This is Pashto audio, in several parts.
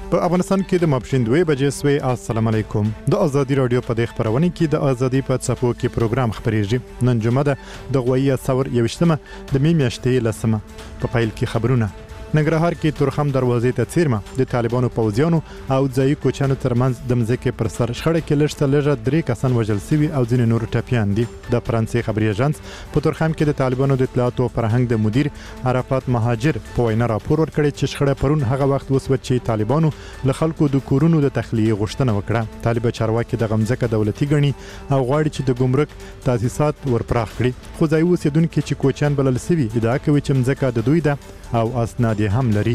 په افغانستان کې د ماپښین 2 بجې سوی. السلام علیکم. د ازادي رادیو په دغه خبرونه کې د ازادي په څپو کې پروګرام خبرېږي. نن جمعه ده د غوي ثور 21مه د می میاشتې لسمه. په پایل کې خبرونه. ننګرهار کې تورخم دروازې ته څیرمه د طالبانو پوځیانو او ځایي کوچانو ترمنځ د مځکې پر سر شخړه کې لږه 3 کسان وژل شوي او ځینې نور ټپیان دي. د فرانسې خبري اژانس په تورخم کې د طالبانو د اطلاعات او فرهنګ د مدیر عرفات مهاجر په وینا راپور ورکړی چې شخړه پرون هغه وخت وسوه چې طالبانو له خلکو د کورونو د تخلیه غوښتنه وکړه. طالب چارواکي د غمزکه دولتي ګڼي او غواړي چې د ګمرک تاسیسات ورپراخ کړي. خو ځایي اوسیدونکو چې کوچان بلل شوي ادعا کوي چې مځکه د دوی ده او اسناد هم لري.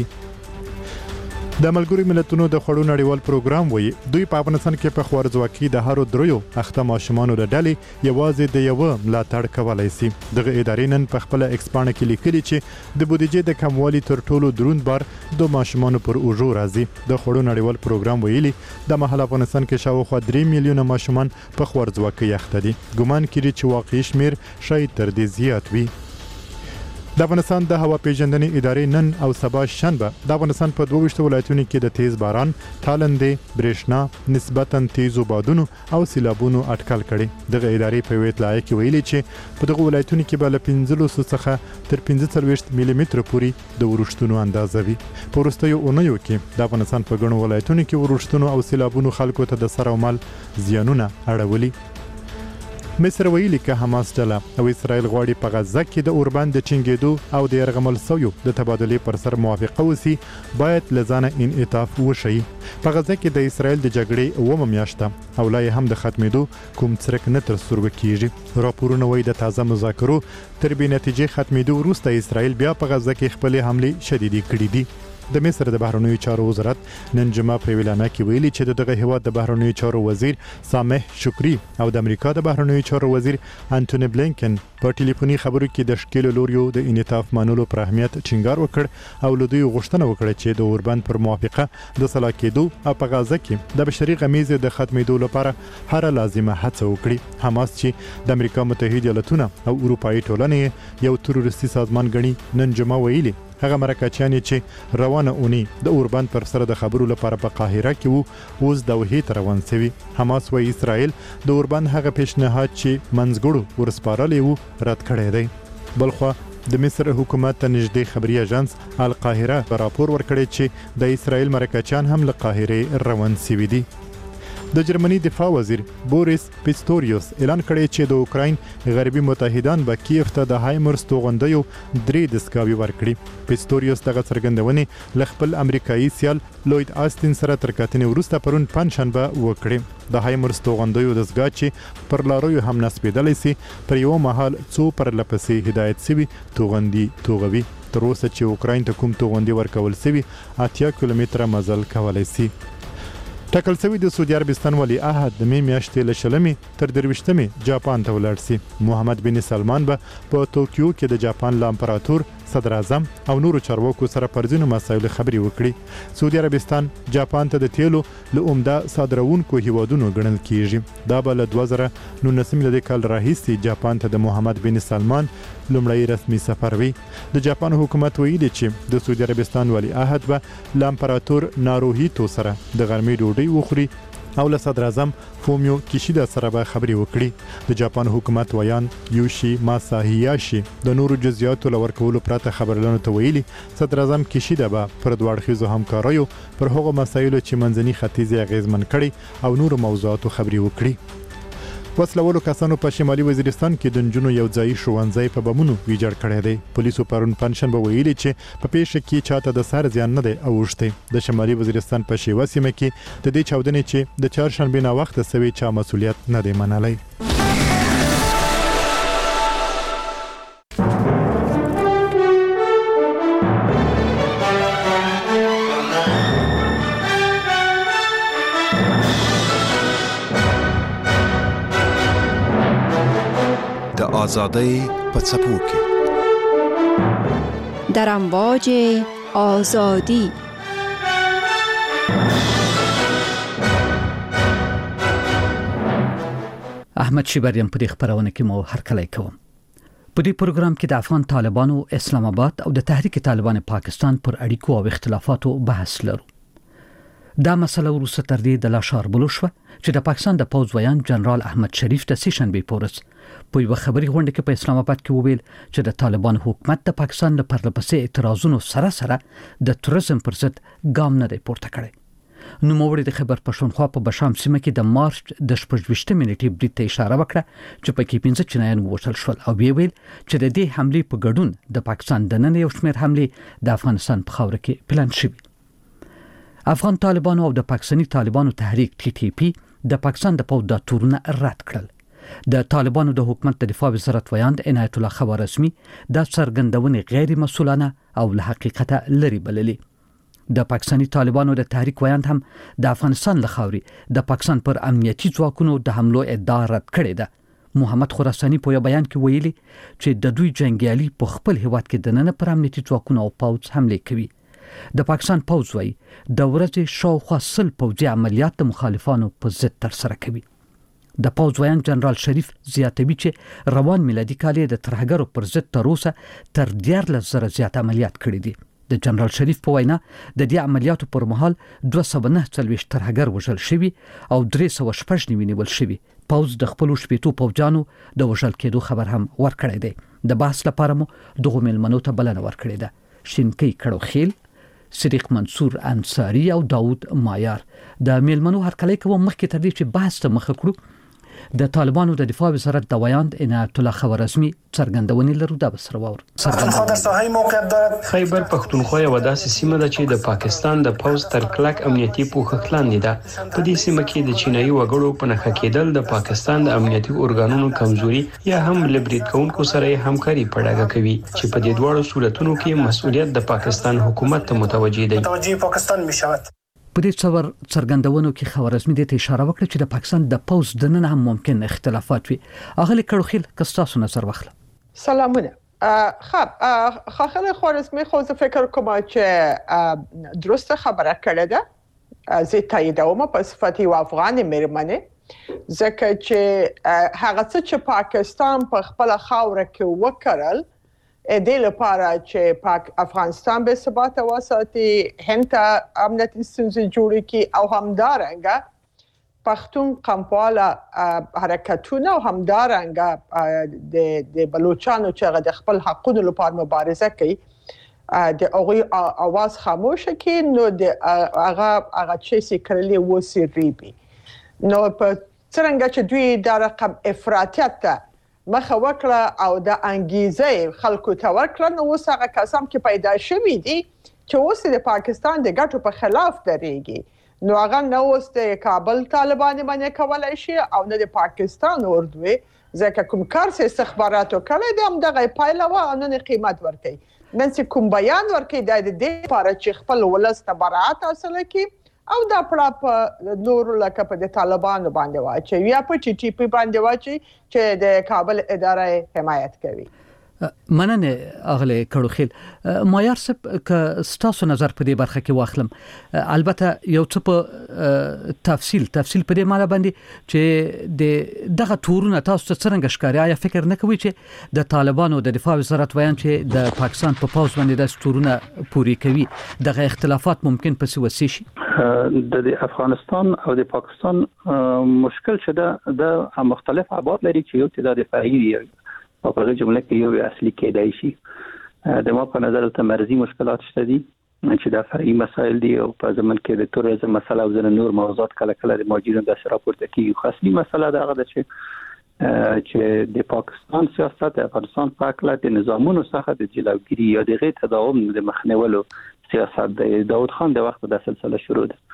د ملګرو ملتونو د خړو نړیوال پروګرام وایي دوی په افغانستان کې په خوارزواکي د هارو دریو اخته ماشومانو له ډلې یوازې د یو ملاتړ کولای شي. دغه ادارې نن په خپل ایکسپانه کې لیکلي چې د بودیجې د کموالي تر ټولو دروند بار د ماشومانو پر اوجو راځي. د خړو نړیوال پروګرام ویلي د محل افغانستان کې شاوخوا 3 میلیونه ماشومان په خوارزواکي اخته دي. ګومان کړي چې واقعي شمیر شاید تر دې زیات وي. د افغانستان د هوا پیژندنې ادارې نن او سبا شنبه د افغانستان په 22 ولایتونو کې د تیز باران، تالندې، برېښنا، نسبتاً تیزو بادونو او سیلابونو اټکل کړي. دغه ادارې په اطلاع کې ویلي چې په دغه ولایتونو کې به له 15 څخه تر 45 ملي متر پورې د ورښتونو اندازه وي. په وروستیو اونیو کې د افغانستان په ګڼو ولایتونو کې ورښتونو او سیلابونو خلکو ته د سر او مال زیانونه اړولي. مصر ویلي که حماس ډله او اسرائیل غواړي په غزه کې د اوربند د چنګېدو او د یرغمل شویو د تبادلې پر سر موافقه وسی باید لزانه انعطاف وشي. په غزه کې د اسرائیل د جګړې اومه میاشته او لا هم د ختمېدو کوم څرک نه تر سترګو کیږي. راپورونه وایي د تازه مذاکرو تر بې نتیجې ختمېدو وروسته اسرائیل بیا په غزه کې خپلې حملې شدیدې کړې دي. د مصر د بهرنیو چارو وزارت نن جمعه په اعلان کې ویلي چې دغه هیواد د بهرنیو چارو وزیر سامح شکری او د امریکا د بهرنیو چارو وزیر انټونی بلینکن په ټلیفوني خبرو کې د شکل لوریو د انعطاف منلو پر اهمیت ټینګار وکړ او له دوی غوښتنه وکړه چې د اوربند پر موافقه د صلاح کېدو او په غزه کې د بشري غمیزې د ختمېدو لپاره هر لازمه هڅه وکړي. حماس چې د امریکا متحده ایالاتونو او اروپאי ټولنې یو تروریستي سازمان ګڼي نن جمعه ویلي هغه مرکچیان چې روانه اونۍ د اوربند پر سر د خبرو لپاره په قاهره کې وو اوس دوحې ته روان شوي. حماس وايي اسرائیل د اوربند هغه پیشنهاد چې منځګړو ورسپارلی وو رد کړی دی. بلخوا د مصر حکومت ته نږدې خبري اژانس القاهره راپور ورکړی چې د اسرائیل مرکچیان هم له قاهره روان شوي دي. د جرمني دفاع وزیر بوریس پیستوریوس اعلان کړی چې د اوکراین غربي متحدان به کیف ته د هایمرس توغندیو 3 دسکاوي ورکړي. پیستوریوس دغه څرګندونې ل خپل امریکایي سیال لوید آستین سره تر کتنې وروسته پرون پنځشنبه وکړي. د هایمرس توغندیو دسګاه چې پر لارویو هم نسبېدلی سي پر یو مهال څو پر لپسې هدایت سوي توغندي توغوي. تر اوسه چې اوکراین ته کوم توغندي ورکول سوي 80 کیلومتره مزل کولای سي. ټاکل شوی د سعودي عربستان ولی عهد د می میاشتې له 20 تر 23 جاپان ته ولاړ سي. محمد بن سلمان به په توکیو کې د جاپان له امپراتور صدر اعظم او نورو چارواکو سره پر ځینو مسایلو خبري وکړي. سعودي عربستان جاپان ته د تیلو له عمده صادروونکو هیوادونو ګڼل کیږي. دا به له 2019 کال راهیسې جاپان ته د محمد بن سلمان لومړی رسمي سفر وي. د جاپان حکومت ویلي چې د سعودي عربستان ولی عهد به له امپراتور ناروهیتو سره د غرمې ډوډۍ وخوري او له صدر اعظم فومیو کیشیدا سره به خبري وکړي. د جاپان حکومت ویان یوشي ماساهیاشي د نورو جزئیاتو لور کولو پرته خبرلانو ته ویلي صدر اعظم کیشیدا به پر دواړخیزو همکاریو پر هغو مسایلو چې منځني ختیځ اغیزمن کړي او نورو موضوعاتو خبري وکړي. وسلوالو کسانو په شمالي وزیرستان کې د نجونو یو ځای ښوونځی په بمونو ویجاړ کړی دی. پولیسو پرون پنځشنبه ویلي چې په پیښه کې چاته د سر زیان نه دی اوښتی. د شمالي وزیرستان په شیوه سیمه کې د دې چاودنې چې د چهارشنبې نه وخته سوي چا مسولیت نه دی منلی. آزادی په څپو کې در امواج آزادی. احمد شیبریان په دې خبرونه کې مو هرکلی کوم. په دې پروګرام کې د افغان طالبانو اسلام آباد او د تحریک طالبان پاکستان پر اړیکو او اختلافاتو بحث لرو. دا مسله وروسته تر دې د لاشار بلو شوه چې د پاکستان د پوځ ویان جنرال احمد شریف د سیشنبې پورس په یو خبري غونډه کې په اسلام آباد کې وویل چې د طالبان حکومت د پاکستان له پرلپسې اعتراضونو سره د توریزم پر ضد ګام نه دی پورته کړی. نوموړي د خیبر پښتونخوا په بشام سیمه کې د مارچ د 28 منټې برید ته اشاره وکړه چې پکې 15 چینایان ووژل شول او ویل چې د دې حملې په ګډون د پاکستان د نن یو شمېر حملې د افغانستان په خاوره کې پلان شوي. افغان طالبانو او د پاکستاني طالبانو تحریک TTP د پاکستان د پوځ د تورونه رد کړل. د طالبانو د حکومت د دفاع وزارت ویاند عنایت الله خوارزمي د څرګندونې غیر مسؤلانه او له حقیقت لري بللي. د پاکستاني طالبانو د تحریک ویاند هم د افغانستان له خاورې د پاکستان پر امنیتي ځواکونو د حملو ادعا رد کړې ده. محمد خراساني په یو بیان کې ویلي چې د دوی جنگیالي په خپل هیواد کې د نن پر امنیتي ځواکونو او پوځ حمله کوي. د پاکستان پوځ وايي د ورځې شاوخوا 100 پوځي عملیات د مخالفانو په ضد ترسره کوي. د پوځ ویان جنرال شریف زیاتوي چې روان میلادي کال د ترهګرو پر ضد تر اوسه تر 14,000 زیات عملیات کړي دي. د جنرال شریف په وینا د دې عملیاتو پر مهال 249 ترهګر وژل شوي او 316 نیول شوي. پوځ د خپل شپېتو پوځیانو د وژل کېدو خبر هم ورکړی دی. د بحث لپاره مو دغه ملمنو ته بلنه ورکړې ده. شینکي کړوخیل، صدیق منصور انصاری او داود مایار د میلمنو هرکلی کوم. مخکې تر دې چې بحث ته مخ کړو د طالبانو د دفاع وزارت د ویاند عنایت الله خوارزمي څرګندونې لرو دا بسره وور. پښتونخوا د ساحې موقعیت دارد. خیبر پښتونخوا یو داسې سیمه ده چې د پاکستان د پوځ تر کلک امنیتي پوښښ لاندې ده. په دې سیمه کې د چینایي وګړو په نښه کېدل د پاکستان د امنیتي ارګانونو کمزوري یا هم لبرید کوونکو سره همکاري په ډاګه کوي چې په دې دواړو صورتونو کې مسؤلیت د پاکستان حکومت ته متوجه دی. پاکستان میشود. په دې څور څرګندونو کې خوارزمي د اشاره وکړه چې د پاکستان د پوځ د نن هم ممکن اختلافات وي. اغلی کړوخیل کستاسو نظر واخله. سلامونه. خاخله خوارزمي خو زه فکر کوم چې درسته خبره کړې ده. زه تاییدوم په صفت یو افغان مېرمنې ځکه چې هغه څه چې پاکستان په خپل خاوره کې وکړل د لپاره چې افغانستان به ثبات وساتي، هند ته امنیتي ستونزې جوړې کړي او همدارنګه پښتون قومپاله حرکتونه او همدارنګه د بلوچستان چې د خپل حقوقو لپاره مبارزه کوي د هغوی اواز خاموش کړي نو د هغه چې سکرلی وسی ریبي. نو په څرنګه چې دوی د رقم افراطیت ته مخه وکړه او د انګیزه خلکو ته ورکړه، نو اوس هغه کسان کې پیدا شوي دي چې اوس د پاکستان د ګټو په خلاف درېږي. نو هغه نه اوس د کابل طالبان باندې کولای شي او نه د پاکستان اردوی ځکه کوم کار چې استخباراتو کړی دی همدغه پایله وه او نن قیمت ورکوي. نن چې کوم بیان ورکوي دا د دې لپاره چې خپل ولس ته براعت حاصله کړي او دا پړه نور لکه په د طالبانو باندې واچي یا په TTP باندې واچي چې د کابل اداره حمایت کوي. مننه اغلی کړوخیل. مایار صاحب که ستاسو نظر په دې برخه کې واخلم، البته یو څه په تفصیل په دې معنی باندې چې دغه تورونه تاسو ته څنګه ښکاري؟ آیا فکر نه کوي چې د طالبانو د دفاع وزارت ویان چې د پاکستان په پوځ باندې د تورونه پوری کوي دغه اختلافات ممکن پس وسی شي؟ د افغانستان او د پاکستان مشکل چې د مختلف ابعاد لري چې یو تعداد دفاعي دی او په جمله کې یو اصلي کېدای شي. د ما په نظر ته مرزي مشکلات شته دي چې د فرعي مسایل دي او په ځمن کې د توریزم مسله او ځینې نور موضوعات کله کله د ماجرین د راپورته کیږي. خو اصلي مسله دا ده چې د پاکستان سیاست د افغانستان په اړه د نظامونو څخه د جلوګیری یا د غیر تداوم د مخنیولو سیاست د داود خان د وخت د سلسله شروع ده.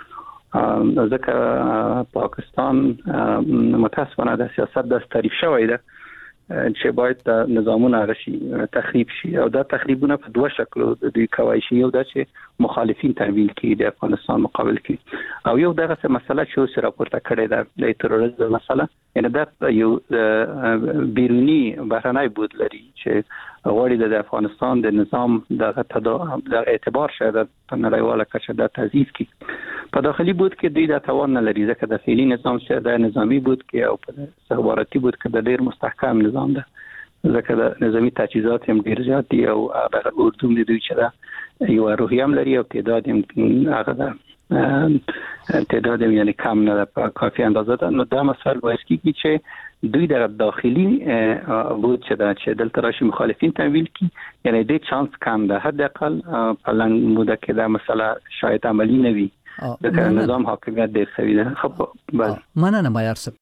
ځکه پاکستان متاسفانه د سیاست د تعریف شوی ده چې باید د نظامونه غشي تخریب شي او دا تخریبونه په دوه شکلو د دوی کوي شي. یو دا چې مخالفین تحویل کړي د افغانستان مقابل کې او یو دغه مسله چې اوس راپورته کړې ده د تروریزم مسله، یعنی دا یو بیرونی بهرنی بود لري چې غواړي د افغانستان د نظام د اعتبار شاید په نړیواله کچه د تضعیف کړي. په داخلي بود کې دوی د توان نه لري ځکه د فعلي نظام چې د نظامی بود کې او په استخباراتي بود کې د ډیر مستحکم نظام ده ځکه د نظامی تجهیزات هم ډیر زیات دي او د اردو دوی چې دا یو روحیه هم لري او تعداد هم هغه تعداد یعنی کم نه په کافی اندازه ده. نو دا مسائل باعث کیږي چې دوی در داخلي بود چې دلته راشي مخالفین تمویل کی، یعنی د چانس کم ده حداقل په لنډ موده کې دا مسله شاید عملی نه وي. د نظام حاکمیت ډیر سوي ده. خب بله مننه معیار صاحب.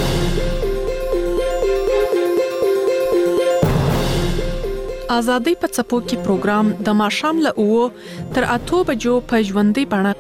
آزادۍ په څپو کې پروګرام د ماښام له 9 تر 8 بجو په ژوندۍ بڼه.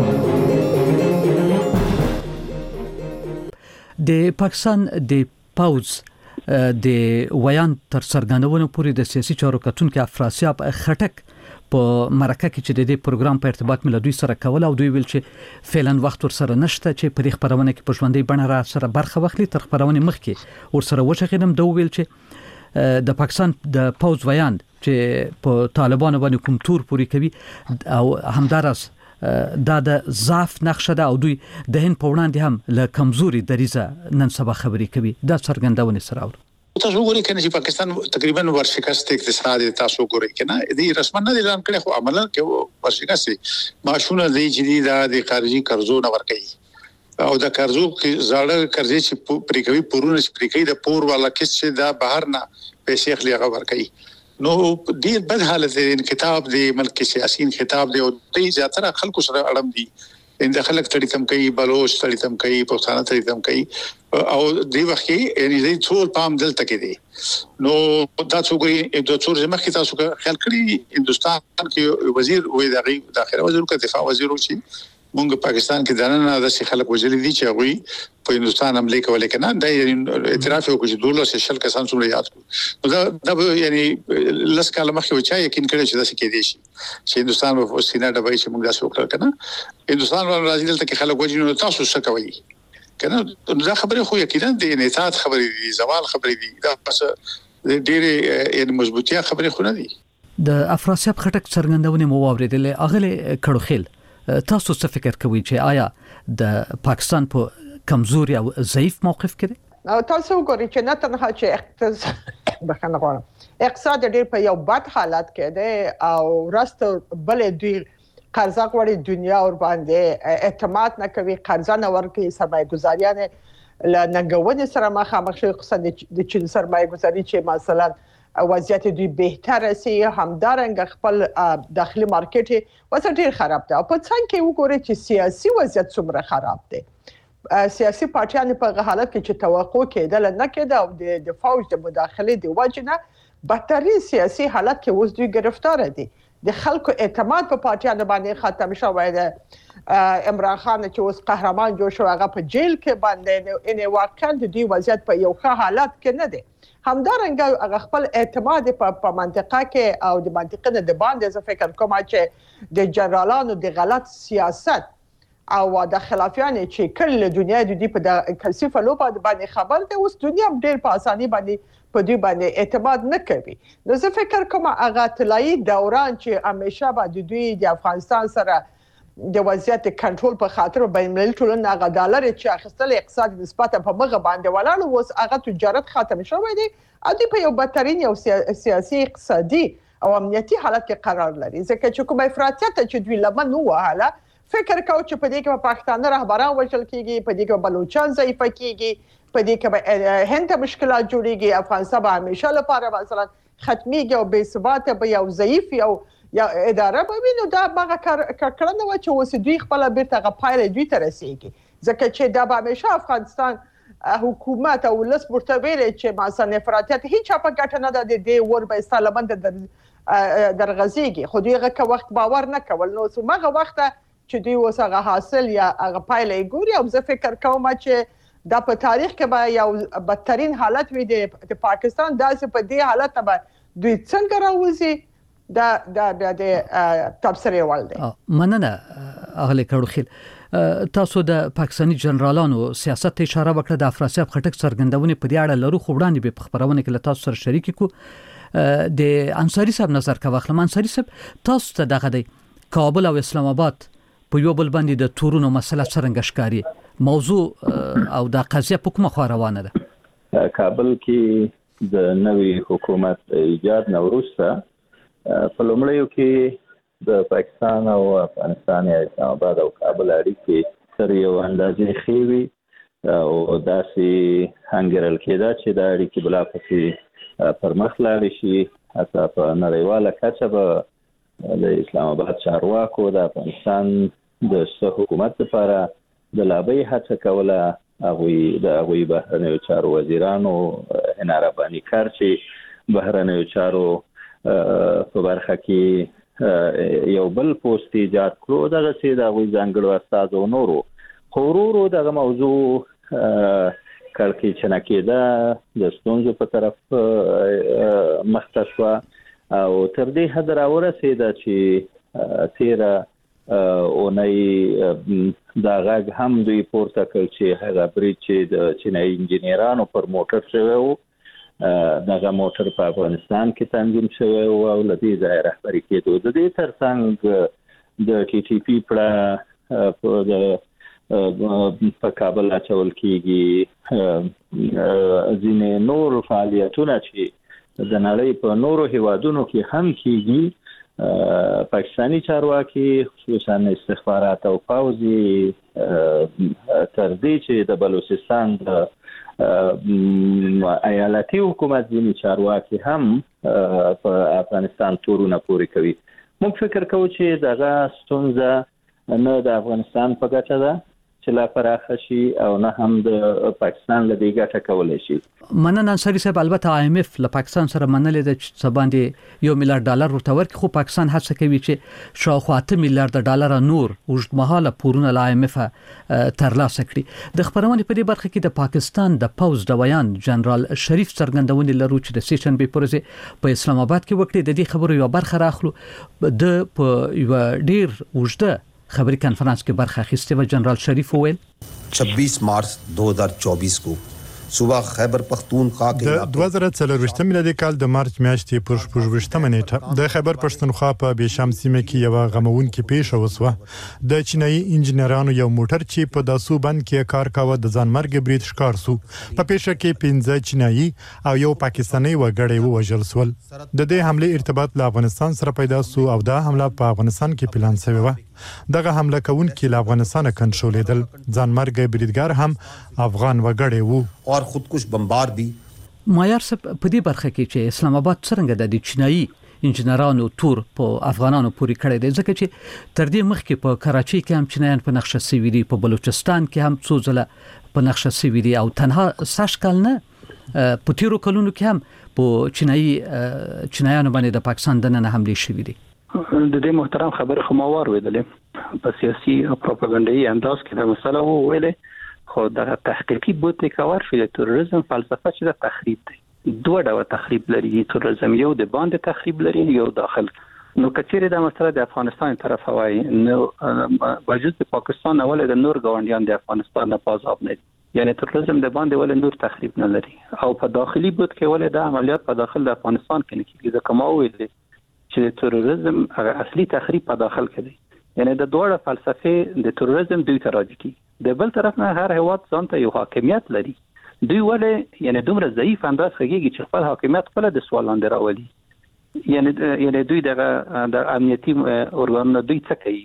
د پاکستان د پوز د ویان تر څرګندونو پورې د سیاسي چارو کتونکو افراسیاب خټک په مرکه کې چې د دې پروګرام په ارتباط مل دوی سره کول او دوی ویل چې فعلا وخت ور سره نشته چې په خبرونه کې په ژوندۍ بڼه را سره برخه واخلي. تر خبرونه مخکې ور سره وشغیدم دوی ویل چې د پاکستان د پوز ویان چې په طالبانو باندې کوم تور پوری کوي او همدارس دا د ضعف نقشه ده او دوی د هند په وړاندې هم له کمزوري دریزه نن سبا خبرې کوي. دا څرګندونه سره اور تاسو وګورئ کنه چې پاکستان تقریبا ورشکست اقتصادي تاسو وګورئ کنه دې رسما نه اعلان کړي خو عملاً کې ورشکست ماشونه دی چې د خارجي قرضو نه ورکړي او د قرضو کې زړه قرضې چې پریکوي پورونه چې پریکوي د پور والا کس چې دا بهر نه پیسې خلی هغه ورکړي. نو ډیر بد حالت دی. کتاب دی ملک سیاسيين خطاب دی او دې زیاتره خلکو سره اړم دي. د خلک تړي تم کوي، بلوچ تړي تم کوي، پښتانه تړي تم کوي او دې وخت کې یعنی دې ټول پام دلته کې دي. نو دا څوګي د څور زمخ کې تاسو خیال کړی هندستان کې وزیر وې داخله وزیر او دفاع وزیر وشي مونږ پاکستان کې دنه د خلک وجلي دي چې هغه په هندستان حمله کولې کنه دا اعتراف وکړي چې دوله شل کسان څومره یاد کو دا یعنی لس کاله مخکې وچا یقین کړی چې دا څه کې دي چې هندستان په سینه ډبای چې موږ تاسو وکړ کنه هندستان راځي دلته کې خلک وجنو تاسو څه کوي کنه دا خبره خو یقینا د انعطاف خبرې دي، زوال خبرې دي، دا څه ډېر یعنی مضبوطیا خبرې خو نه دي. د افراسیاب خټک څرګندونه مو واوریدل اغله کړوخیل تاسو څه فکر کوئ چې آیا د پاکستان په کمزوري او ضعیف موقف کې دی؟ تاسو وګورئ چې نه تنها چې اقتصاد ډېر په یو بد حالت کې دی او راست بل دوی قرضه غوړي دنیا ور باندې اعتماد نه کوي، قرضه نه ورکوي، سرمایه گذاریان له ننګونې سره مخامخ شي. خصوصا د چین سرمایه گذاري چې مثلا وضعیت دوی بهتره سي، همدارنګ خپل داخلي مارکیټ وضع ډیر خراب ده. په څنګه کې وګورئ چې سیاسي وضعیت څومره خراب دی. سیاسي پارټیان په حالت کې چې توقع کېدل نه کېده او د فوج د مداخله دی وجنه بدترین سیاسي حالت کې اوس دوی گرفتار دي. د خلکو اعتماد په پارټیانو باندې ختم شوی دی. عمران خان چې اوس قهرمان جوړ شو هغه په جیل کې باندې ان واقعا د دوی وضعیت په یو ښه حالت کې نه دی. همدارنګه هغه خپل اعتماد په منطقه کې او د منطقې نه د باندې ز فکر کوم چې د جنرالانو د غلط سیاست او د خلافیان چې کله دنیا د دې په کلسفه لوبه باندې خبر ده اوس دنیا ډېر په اساني باندې په دې باندې اعتماد نه کوي. نو زه فکر کوم هغه طلایی دوران چې همیشه به د دوی د افغانستان سره د وضعیت کنټرول په خاطر بین‌المللي ټولنه هغه ډالر چې اخیستل اقتصادي نسبت په مغه باندې ولاړ اوس هغه تجارت ختم شوی دی او دی په یو بدترین یو سیاسي اقتصادي او امنیتي حالت کې قرار لري. ځکه چې کوم افراطیت چې دوی لمن وهاله فکر کاوه چې په دې کې پاکستان رهبران وژل کیږي، په دې کې بلوچستان ضعیف کیږي، په دې کې هند مشکلات جوړيږي، افغانستان به همیشه لپاره مثلا ختميږي او بې ثبات به یو ضعیف یا اداره به وینو. دا هغه کړنه و چې اوس دوی خپل بیرته غپایله دوی ته رسیږي. ځکه چې دا به همیشه افغانستان حکومت او ولس مرتبه چې مثلا افراطیت هیڅ په ګټه نه ده د ور به استلمند درغزيږي. خو دوی هغه وخت باور نه کول. نو څومره وخت چې دوی اوس هغه حاصل یا هغه پایله ګوري او زه فکر کوم چې دا په تاریخ کې به یو بدترین حالت وي د پاکستان. داسې په دې حالت به دوی څنګه راوځي د تبصره والده. مننه اغلی کړوخیل تاسو د پاکستاني جنرالانو سیاست ته اشاره وکړه. د افراسیاب خټک څرګندونه په دې اړه لرو خو وړاندې به خبرونه کې تاسو سره شریک کو. د انصاری صاحب نظر کا واخلم. انصاری صاحب تاسو ته دغه دی کابل او اسلام آباد په یو بل باندې د تورونو مسله څنګه ښکاری موضوع او د قضیه په کومه خوا روانه ده؟ کابل کې د نوې حکومت ایجاد نوروسته په لومړیو کې د پاکستان او افغانستان یا اسلام آباد او کابل اړیکې تر یو اندازې ښې وي او داسې هنګرل کېده چې دا اړیکې بلا پسې پر مخ لاړې شي. حتی په نړیواله کچه به د اسلام آباد چارواکو د افغانستان د حکومت لپاره د لابۍ هڅه کوله. هغوی بهرنیو چارو وزیرانو هنا رباني کار چې بهرنیو چارو په برخه کې یو بل پوسټ ایجاد کړو دغه چې د هغوی ځانګړو استازو نورو خو ورو دغه موضوع کړکېچنه کېده د ستونزو په طرف مخته شوه او تر دې حد راورسېده چې تیره اونۍ دا غږ هم دوی پورته کړ چې هغه برید چې د چینایي انجینرانو پر موټر شوی و دغه موټر په افغانستان کې تنظیم شوی او له دې ځایه رهبري کېدو. د دې ترڅنګ د ټي ټي پي په کابل اچول کېږي. ځینې نور فعالیتونه چې د نړۍ په نورو هیوادونو کې هم کېږي پاکستاني چارواکي خصوصا استخبارات او پوځي تر دې چې د بلوچستان د ایالتي حکومت ځینې چارواکي هم په افغانستان تورونه پورې کوي. موږ فکر کوو چې دغه ستونزه نه د افغانستان په ګټه ده چې لا پراخه شي او نه هم د پاکستان له دې ګټه کولی شي. مننه انصاري صاحب. البته IMF له پاکستان سره منلې ده چې سباندې $1 میلیارډ ورته ورکړي خو پاکستان هڅه کوي چې شاوخوا $8 میلیارډ نور اوږدمهاله پورونه له IMF ترلاسه کړي. د خبرونې په دې برخه کې د پاکستان د پوز ډویان جنرال شریف څرګندونې لرو چې د سیشن به پرځه په اسلام آباد کې وکړي. د دې خبرو یو برخه راخلو د په یو ډیر اوږده خبری کانفرنس کې برخه اخیسته و جنرال شریف وویل 26 مارچ 2024 کو صبح خیبر پختونخوا کې د 2024 میلادي کال د مارچ میاشتې پر 28 نیټه د خیبر پښتونخوا په بشام سیمه کې یو غموونکې پیښه وسوه. د چینایي انجینرانو یو موټر چې په داسو بند کې کار کاوه د ځانمرګ برید ښکار سو. په پیښه کې 15 چینایي او یو پاکستاني وګړی ووژل شول. د دې حمله ارتباط له افغانستان سره پیدا سو او دا حمله په افغانستان کې پلان شوی و. دغه حمله کوونکي له افغانستان کنټرولېدل. ځانمرګ بریدګر هم افغان وګړی وو اور خودکش بمبار بھی. مایار صاحب په دې برخه کې چې اسلام آباد څنګه د چینایي انجینرانو تور په افغانانو پورې کړی دی ځکه چې تر دې مخکې په کراچۍ کې هم چینایان په نقشه سوي دي، په بلوچستان کې هم څو ځله په نقشه سوي دي او تنها ساش کال نه په تیرو کلونو کې هم په چینایانو باندې د پاکستان دننه حملې شوي دي. د دې محترم خبره خو ما واورېدلې په سیاسي او پروپاګانډایي انداز کې دا مسله وویلې خو د تحقیقي بوتې کار شي د تروریزم فلسفه چې د تخریب دی. دوه ډول تخریب لري. تروریزم یو د باندې تخریب لري یو داخل. نو کچېره د مسله د افغانستان طرف وای نو وجود د پاکستان اول د نور ګاونډیان د افغانستان نه پازاب نه یعنی تروریزم د باندې ول نور تخریب نه لري او په داخلي بوت کې ول د عملیات په داخل د افغانستان کې نه کیږي ځکه ما ویل چې تروریزم اصلي تخریب په داخل کې دی. یعنی د دوه فلسفه د تروریزم دوی تراجع کی د بل طرف نه هر هیواد ځانته یو حاکمیت لري. دوی ولې یعنی دومره ضعیف انداز خګيږي چې خپل حاکمیت خپل د سوال لاندې راولي. یعنی دوی د امنیتي اورګانونو دوی څه کوي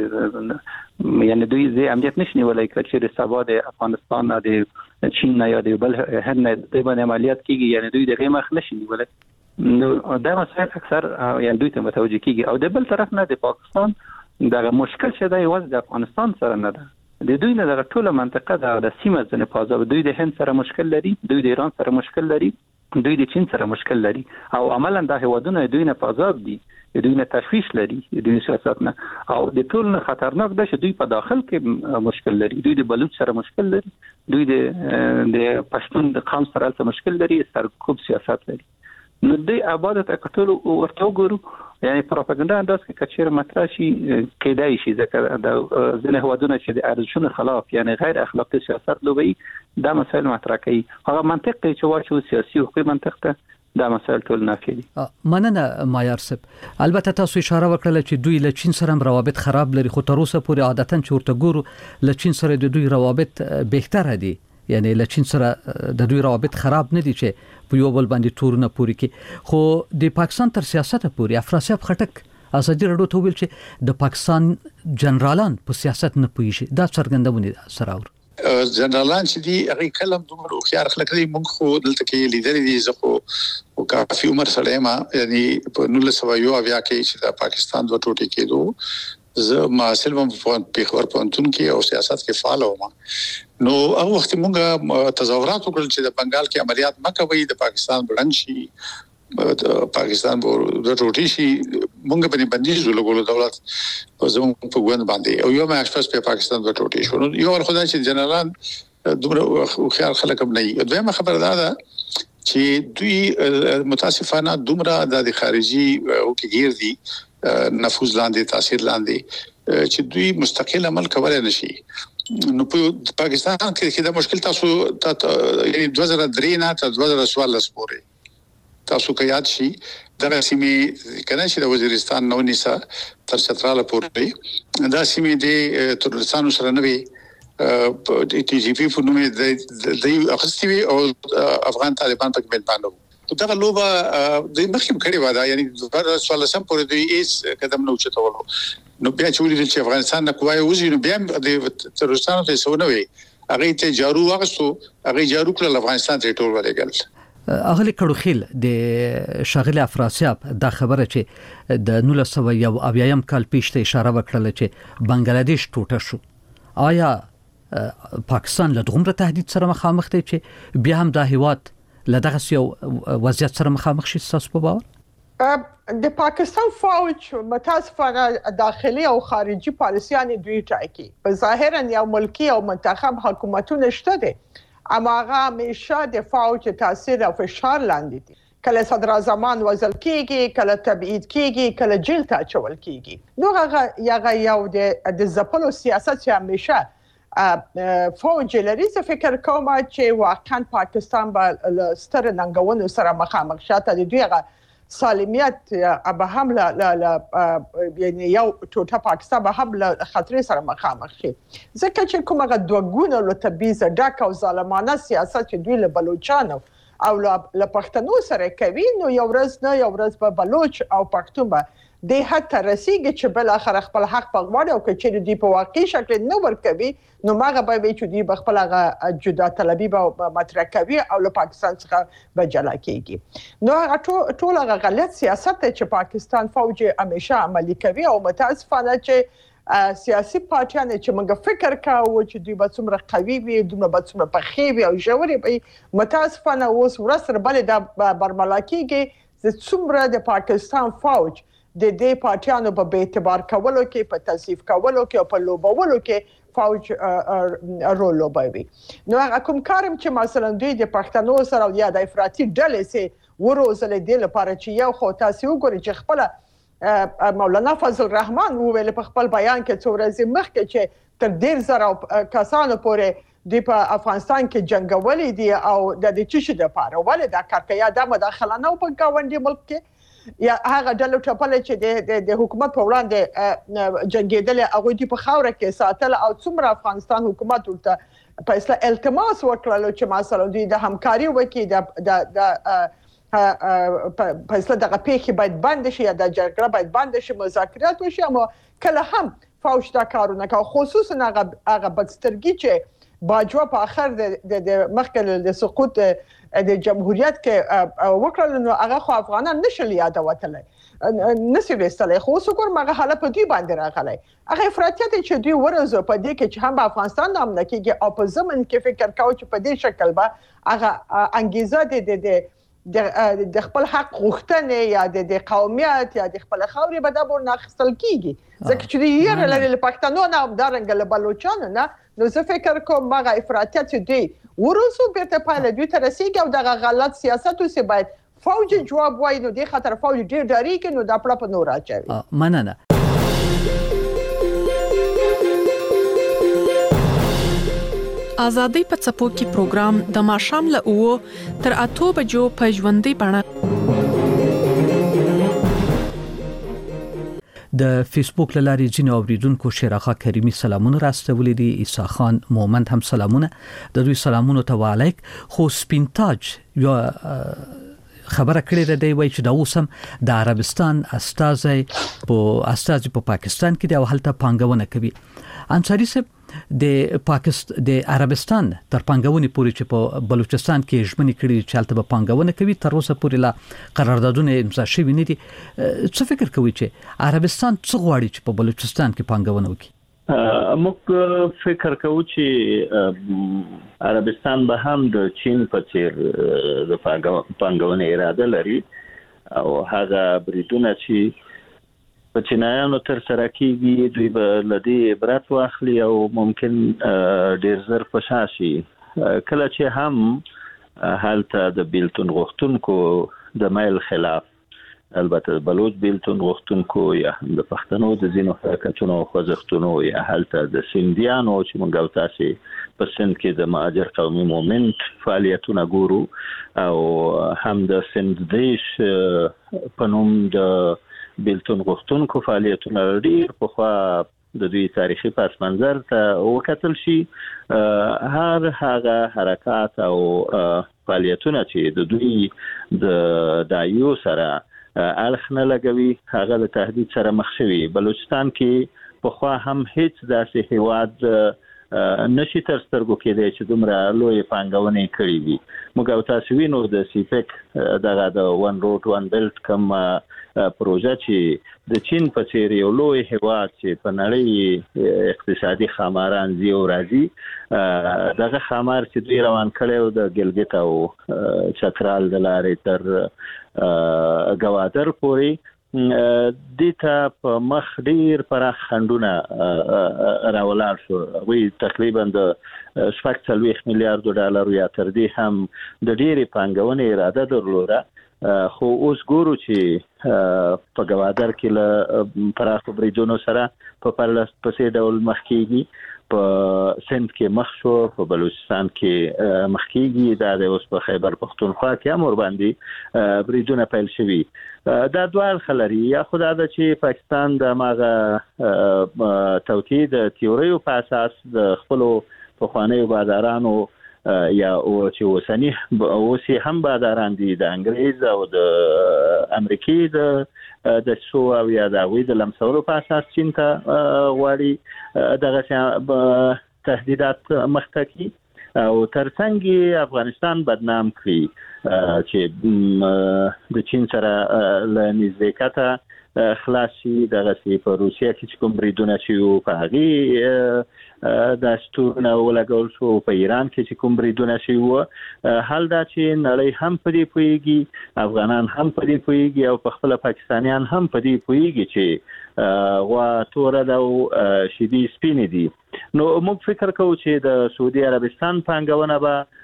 چې یعنی دوی زه امنیت نشي ولای چې سبا د افغانستان نه د چین نه یا د بل هر نه د باندې عملیات کیږي یعنی دوی د غیمخ نشي ولای. نو دا مسائل اکثر یعنی دوی ته متوجه کیږي او د بل طرف نه د پاکستان دغه مشکل شته یوازې د افغانستان سره نه ده. د دوی نه د ټوله منطقه د سیمه ځنه پازاب دوی د هند سره مشکل لري، دوی د ایران سره مشکل لري، دوی د چین سره مشکل لري او عملاً د هیوادونو دوی نه پازاب دي، دوی نه تشویش لري، دوی سیاست نه او د ټول نه خطرناک ده چې دوی په داخل کې مشکل لري. دوی د بلوچ سره مشکل لري، دوی د پښتون د قوم سره مشکل لري، سرکوب سیاست لري. نو دوی آباد ته کتل او ورته وګورو یعنی پروپاګاندا انداز کې کچیر مطرح شي کېدای شي ځکه د ځینې هوادونه چې د ارزښتونو خلاف یعنی غیر اخلاقی سیاست لوبي دا مسایل مطرح کوي. هغه منطق چې واچو سیاسي حقوقي منطق ته دا مسایل ټول نافي دي. مننه مایار صاحب. البته تاسو اشاره وکړه چې دوی له چین سره روابط خراب لري خو تر اوسه پورې عادتاً چې ورته ګورو له چین سره د دوی روابط بهتره دي. یعنی له چین سره د دوی روابط خراب نه دي چې په یو بل باندې تورونه پوری کې. خو د پاکستان تر سیاست پورې افراسیاب خټک ازادي راډیو ته ویل چې د پاکستان جنرالان په سیاست نه پوهیږي دا څرګندونه سره اور جنرالان چې دی هغه کلم دومره خيار خلک لري موږ خو دلته کې لیدل دي زه خو او کافي عمر سره ما یعنی په 1900 کې چې د پاکستان دوه ټوټې کېدو زه معاصر په پیښور پونتون کې او سیاست کې فعال وم نو هغه وخت موږ تظاهرات وکړل چې د بنگال کې عملیات مکوي د پاکستان بلند شي پاکستان د ټوټي شي مونږ په بندیز ولګولو دولت په زموږ په ګوند باندې او یو ما اکسپرس په پاکستان د ټوټي شو یو خدای چې جنرال دومره خیال خلک هم نه دویمه خبر ده چې دوی متاسفانه دومره د خارجي او کې غیر دي نفوذ لاندې تاثیر لاندې چې دوی مستقل عمل کولای نشي نو په پاکستان کې دا مشکل تاسو یعنی 2003 نه تر 2014 پورې تاسو کې یاد شي دا سیمه کنه چې د وزیرستان نو نسا تر چتراله پورې دا سیمه د ترکستان سره نه وي د ټي جي پی په نوم د اخستوي او افغان طالبان په کې باندې دا لوبه د مخکې کړي ودا یعنی د سوال سم پورې د ایس قدم نو چتولو نو بیا چې ولې چې افغانستان نه کوی وزي نو بیا د ترکستان ته سونه وي هغه ته جارو واغستو هغه جارو کړل افغانستان ته ټول ولګل اغلی کړوخیل د شاغلی افراسیاب دا خبره چې د 1901 کال پیشته اشاره وکړه چې بنگلاديش ټوټه شو آیا پاکستان له دغمره تهدید سره مخامخ دی چې بیا هم د هیواد له دغه یو وضعیت سره مخامخ شي تاسو په باور د پاکستان فوج متاسفانه داخلي او خارجي پالیسيان دوی ټاکي په ظاهرا یو ملکی او منتخب حکومتونه شته دي اما هغه همیشه د فوج تاثیر او فشار لاندې دي کله صدر اعظم وزل کیږي کله تبعید کیږي کله جیل ته چول کیږي نو هغه یو د زپلو سیاست چې همیشه فوج لري څه فکر کوم چې واقعا پاکستان به ستر ننګونو سره مخامخ شاته د دوی سالمیت به هم یعنی یو ټوټه پاکستان به هم له خطر سره مخامخ شي ځکه چې کومه دوګونه له تبعیض ډک او ظالمانه سیاست چې دوی له بلوچستان او له پښتنو سره کوي نو یو ورځ به بلوچ او پښتون به د حتی رسیږي چې بل اخر خپل حق په غواړي او چې دوی په واقعي شکل نه ورکوي نو ماغه به چې دوی بخپل هغه جدا طلبي به مطرح کوي او له پاکستان څخه به جلا کیږي نو هغه ټول هغه غلط سیاست چې پاکستان فوج همیشه عملي کوي او متاسفانه چې سیاسي پارټیان چې موږ فکر کاوه چې دوی به څومره قوي وي دوی به څومره پخې وي او ژورې وي متاسفانه اوس ورسره بل د برملا کیږي چې څومره د پاکستان فوج د دې پارټیانو په اعتبار کولو کې په تصفیه کولو کې او په لوبولو کې فوج رول لوبوي نو هغه کوم کارم چې مثلا دوی د پښتنو سره یا د افراطي ډلې سي وروزل دي لپاره چې یو خو تاسو وګورئ چې خپل مولانا فضل الرحمن ویل په خپل بیان کې څو ورځې مخکې چې تر 10000 کسانو پورې د په افغانستان کې جنگولې دي او د دې چشي د پاره ولې دا کار کوي دا مداخله نه په گاونډي ملک کې یا هغه ډلو ټپل چې د حکومت په وړاندې جنگیدل هغه دی په خاوره کې ساتل او څومره افغانستان حکومت ورته په اصله التماس وکړل چې مثلا دوی د همکاري وکړي د په اصله دغه پیښه باید بند شي یا د جګړه باید بند شي مذاکرات وشي اما کله هم فوج دا کارونه کوي خصوصا هغه بدسترګي چې باجوه په اخر د مخکله د سقوط د جمهوریت کې وکړل نو هغه خو افغانان نشل یادوتلای نسی وستلای خو څوک مرغه حاله په دوی باندې راغلی هغه افراطیت چې دوی ورزو په دې کې چې هم په افغانستان نام نه کېږي او په زمن کې فکر کاوه چې په دې شکل به هغه انګیزه د خپل حق غوښتنې یا د قومیت یا د خپل خاورې به د بور ناخستل کیږي ځکه چې یې لري له پښتنو نه هم دارنګ له بلوچستان نه نو زه فکر کوم هغه افراطیت چې دی ورسو بیرته پاله دوی ته رسیږي او دغه غلط سیاست اوسې باید فوج جواب وایي نو د خطر فوج ډیر ډاریږي نو دا پړه په نور اچوي مننه آزادۍ په څپو کې پروګرام د ماښام له 9 تر 8 بجو په ژوندۍ بڼه د فیسبوک لاري جن اوریدونکو شیراخه کریمی سلامونه راستولې دي عیسی خان مومند هم سلامونه د دوی سلامونه ته وعلیک خو سپینتاج یا خبره کړې ده دی وایي چې دا اوسم د عربستان استازي په پاکستان کې د هلته پانګونه کوي. انصاری صاحب د عربستان تر پانګونې پورې چې په بلوچستان کې ژمنې کړې چې هلته به پانګونه کوي تر اوسه پورې لا قراردادونه امضا شوي نه دي. څه فکر کوي چې عربستان څه غواړي چې په بلوچستان کې پانګونه وکړي؟ موږ فکر کوو چې عربستان به هم د چین په څیر د پانګونې اراده لري او هغه بریدونه چې په چینایانو تر سره کیږي دوی به لدی عبرت واخلي او ممکن ډیر زر په شا شي. کله چې هم هلته د بیلتون غوښتونکو د میل خلاف البته بلوچ بیلتون غوښتونکو یا د پښتنو د ځینو حرکتونو خوځښتونو یا هلته د سیندیانو چې موږ او تاسو په سند کې د مهاجر قومي مومنت فعالیتونه ګورو او هم د سند دیش په نوم د بیلتون غوښتونکو فعالیتونه ډیر په خوا د دوی تاریخي پس منظر ته وکتل شي. هر هغه حرکات او فعالیتونه چې د دوی د دایو سره الخ نه لګوي هغه د تهدید سره مخ شوي. بلوچستان کې په خوا هم هیڅ داسې هیواد نشي تر سترګو کېدای چې دومره لوی پانګونې کړې وي. موږ او تاسو وینو د سیپک دغه د ون روډ ون بیلټ کوم پروژه چې د چین په څیر یو لوی هیواد چې په نړۍ اقتصادي خماران زی او راځي دغه خمار چې دوی روان کړي د ګلګت او چترال د لارې تر گوادر پورې دیتا په مخ ډیر پراخ خندونه راولار شو. وی تقریبا د 40 میلیارډ ډالر یا تر دې هم د ډیرې پانګونې اراده درلوده. خو اوس ګورو چې په گوادر کې له پراخ بریدونو سره په پرلپسې ډول مخ کیږي، په سند کې مخ شو، په بلوچستان کې مخ کیږي، دا د اوس په خیبر پختونخوا کې هم ور باندې بریدونه پیل شوي. دا دوه خلري یا خدای دا چې پاکستان د ماغه توکید تیوریو په اساس د خپل پخوانیو بادارانو یا او چې وسنی اوسې هم باداران دي د انګريز او د امریکای د شو او یا د وی د لمسولو په اساس چین ته غواړي دغه تهدیدات مختکی او ترڅنګ افغانستان بدنام کړي چې د چین سره له نزدېکته خلاصي دغه سی په روسیه کې کوم بریدونه چې په هغه د ستورنه ولګول شو، په ایران کې چې کوم بریدونه شي حال دا چې نړۍ هم په دې پوهیږي، افغانان هم په دې پوهیږي او په خپل پاکستانیان هم په دې پوهیږي چې وا توره د شدي سپینې دي. نو موږ فکر کوو چې د سعودي عربستان پانګونه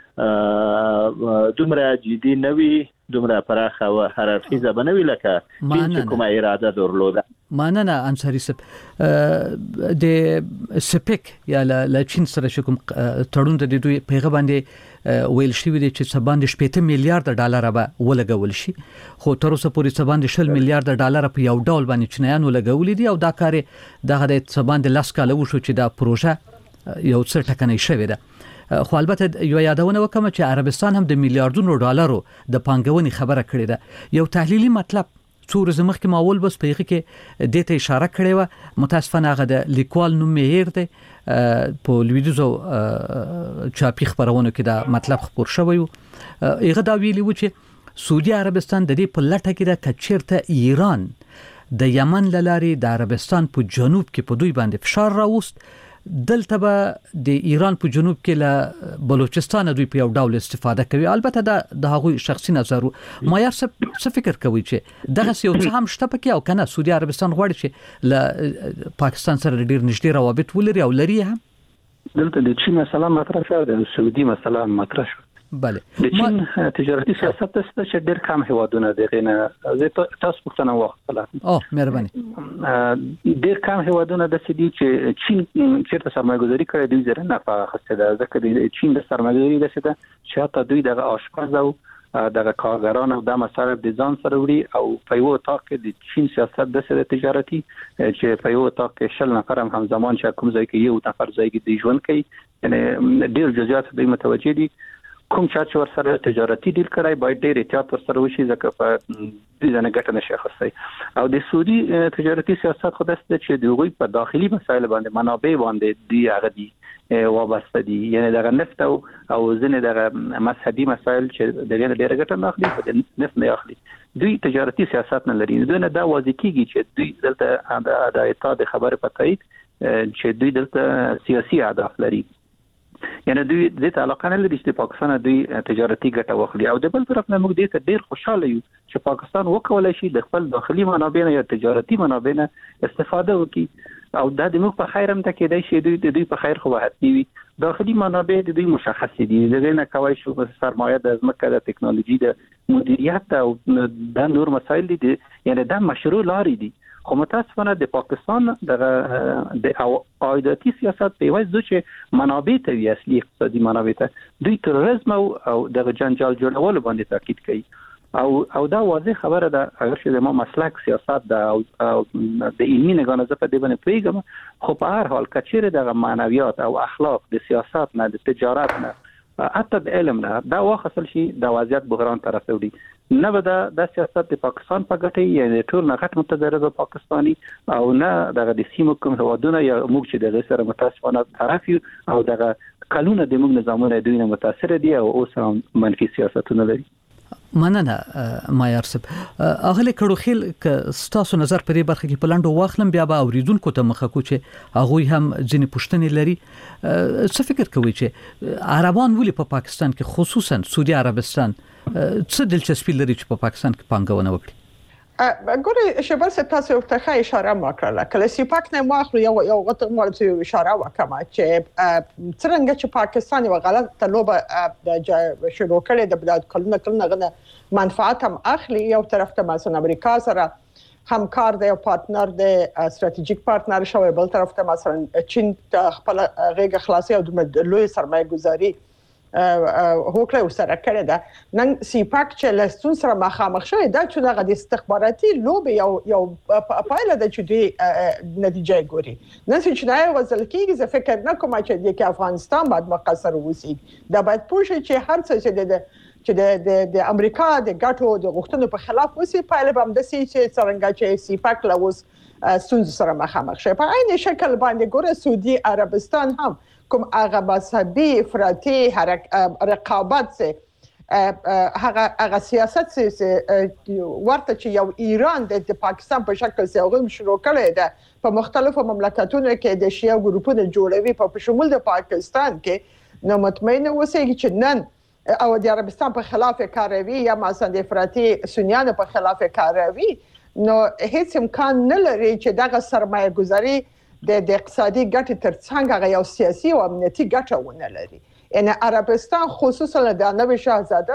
به دومره جدي نوي، دومره پراخه او حرارتیزه بنوي لکه چې کومه اراده درلوده. مننه انصاری صاحب. د سپیک یا ل چین سره کوم تړون د دوی پیغه باندې ویل شوی دی چې سباند 80 میلیارډ ډالر به ولګول شي، خو تر اوسه پورې سباند 10 میلیارډ ډالر په یو ډول باندې چینایان ولګول دي او دا کار دغه د سباند لاس کاله وشو چې دا پروژه یو څه ټکنۍ شوې ده. خو البته یو یادونه وکم چې عربستان هم د میلیارډونو ډالرو د پانګونې خبره کړې ده. یو تحلیلی مطلب څو ورځې مخکې ماول بس په هغه کې د ته اشاره کړې و، متاسفانه هغه د لیکوال نوم هیر دی په لویدیزو چاپی خبرونه کې دا مطلب خبر شوی و. هغه دا ویلی و چې سعودي عربستان د دې په لټه کې د کچیرته ایران د یمن لارې د عربستان په جنوب کې په دوی باندې فشار راوست، دلته به د ایران په جنوب کې له بلوچستان دوی په یو ډول استفاده کوي. البته د هغوی شخصي نظر ما یې څه فکر کوي چې دغه یو څه هم شته پکې او کنه سعودي عربستان غواړي چې له پاکستان سره ډیر نږدې روابط ولري او لري هم. دلته د چین مسله مطرح شوه، د سعودي مسله مطرح شوه. بله د چین تجارتي سیاست چې ډېر کم هیوادونه دغه نه زه تاسو پوښتنه وکړه. مهرباني. ډېر کم هیوادونه د سدي چې چین چیرته سرمایه‌ګذاري کوي د زره نه په خسته ده، ځکه د چین د سرمایه‌ګذاري د سده چې حتی دوی دغه آشپز او دغه کارګران او د مصرف د ځان سره وړي او په یو اتاق کې د چین سیاست د سده تجارتي چې په یو اتاق کې شل نفر هم زمان چې کوم ځای کې یو نفر ځای کې دی ژوند کوي، یعنی ډېر جزئیات دوی متوجه دي. کوم چې ورسره تجارتي ډیل کړای باید ډېر احتیاط ورسره وشي ځکه په دې ځنه ګټه نشي اخیستای او د سعودي تجارتي سیاست خو داسې چې دوی په داخلي مسایل باندې منابع باندې دی هغه دي وابسته دي یعنی دغه نفت او ځنه دغه مذهبي مسایل چې دغه ډېر ګټه نه اخلي په نفت نه اخلي دوی تجارتي سیاست نه لري دوی نه دا واضح کیږي چې دوی دلته د اتحاد خبره پتاید چې دوی دلته سیاسي اهداف لري یعنی دوی د علاقه نه لري چې پاکستان دوی تجارتي ګټه واخلي او د بل طرف نه موږ دې ته ډېر خوشاله یو چې پاکستان وکولای شي د خپل داخلي منابع یا تجارتي منابع نه استفاده وکړي او دا د موږ په خیر هم ته کېدای شي دوی په خیر خو وحدي وي داخلي منابع د دوی مشخص دي دغه نه کوي شو سرمایه د ځمکه د ټکنالوژي د مدیریت او د نور مسایل دي یعنی دا مشروع لارې دي خو متاسفانه د پاکستان د عایداتی سیاست په وجه چې منابع ته وی اصلي اقتصادي منابع ته دوی تروریزم او د جنجال جوړولو باندې تاکید کوي او دا واضح خبره ده اگر چې ما مسلک سیاست ده او د علمي نگاه نه په دې باندې پیګم خو په هر حال کچېره د معنویات او اخلاق د سیاست نه د تجارت نه حتی د علم نه دا واخصل شي د وضعیت بحران طرف ته وړي نه به د سیاست د پاکستان په ګټه یعنی ټول نه غټ متضرر پاکستاني او نه د سیمو کوم هوادونه یا موږ چې د سره متاسفانه طرف یو او د قانون د موږ نظامونه دوی نه متاثر دي او اوس هم منفي سیاستونه لري مننه مایار صاحب اغله کړو خیل ک ستاسو نظر پرې برخه کې پلاندو واخلم بیا به اوریدونکو ته مخه کو چې هغه هم ځینې پوښتنې لري څه فکر کوي چې عربان ولې په پاکستان کې خصوصا سعودي عربستان څه دلچسپي لري چې په پاکستان کې پانګونه وکړي ګوري شبل ستاسو ته اشاره وکړه کله سیپاک نه ماخلو یو غته مولته اشاره وکړه چې څنګه چې پاکستان یو غلط لوبه د شروع کړي د بلاد کلونه غنه منفعت هم اخلي یو طرف ته مثلا امریکا سره همکار دی او پارتنر دی استراتیژیک پارتنر شوی بل طرف ته مثلا چین خپل غیږ خلاصي او د لوی سرمایه گذاري هوکړه وسره کړی ده نن سیپاک چې لستون سره مخامخ شوی دا چې دغه د استخباراتي لوبې یو پایله ده چې دوی نتیجه ګوري نن چې نه وصل کیږي زه فکر نه کوم چې د افغانستان باید مقصر وسی دا باید پوښي چې هر څه چې د امریکا د ګټو د غوښتنو په خلاف وسی پایله به هم د سي چې څنګه چې سیپاک لوز ستونزې سره مخامخ شي په عین شکل باندې ګوره سعودي عربستان هم کوم هغه مذهبي افراطي رقابت سه هغه سیاست سه ورته چې یو ایران د پاکستان په شکل سه هغه شروع کړی ده په مختلفو مملکتونو کې د شیعه ګروپونو جوړوي په شمول د پاکستان کې نو مطمئن اوسئ چې نن او د عربستان په خلاف کاروي یا مثلا د افراطي سنیانو په خلاف کاروي نو هیڅ امکان نه لري چې دغه سرمایه گذاري د اقتصادي ګټې ترڅنګ هغه یو سیاسي او امنیتي ګټه ونه لري یعنی عربستان خصوصا د نوې شاهزاده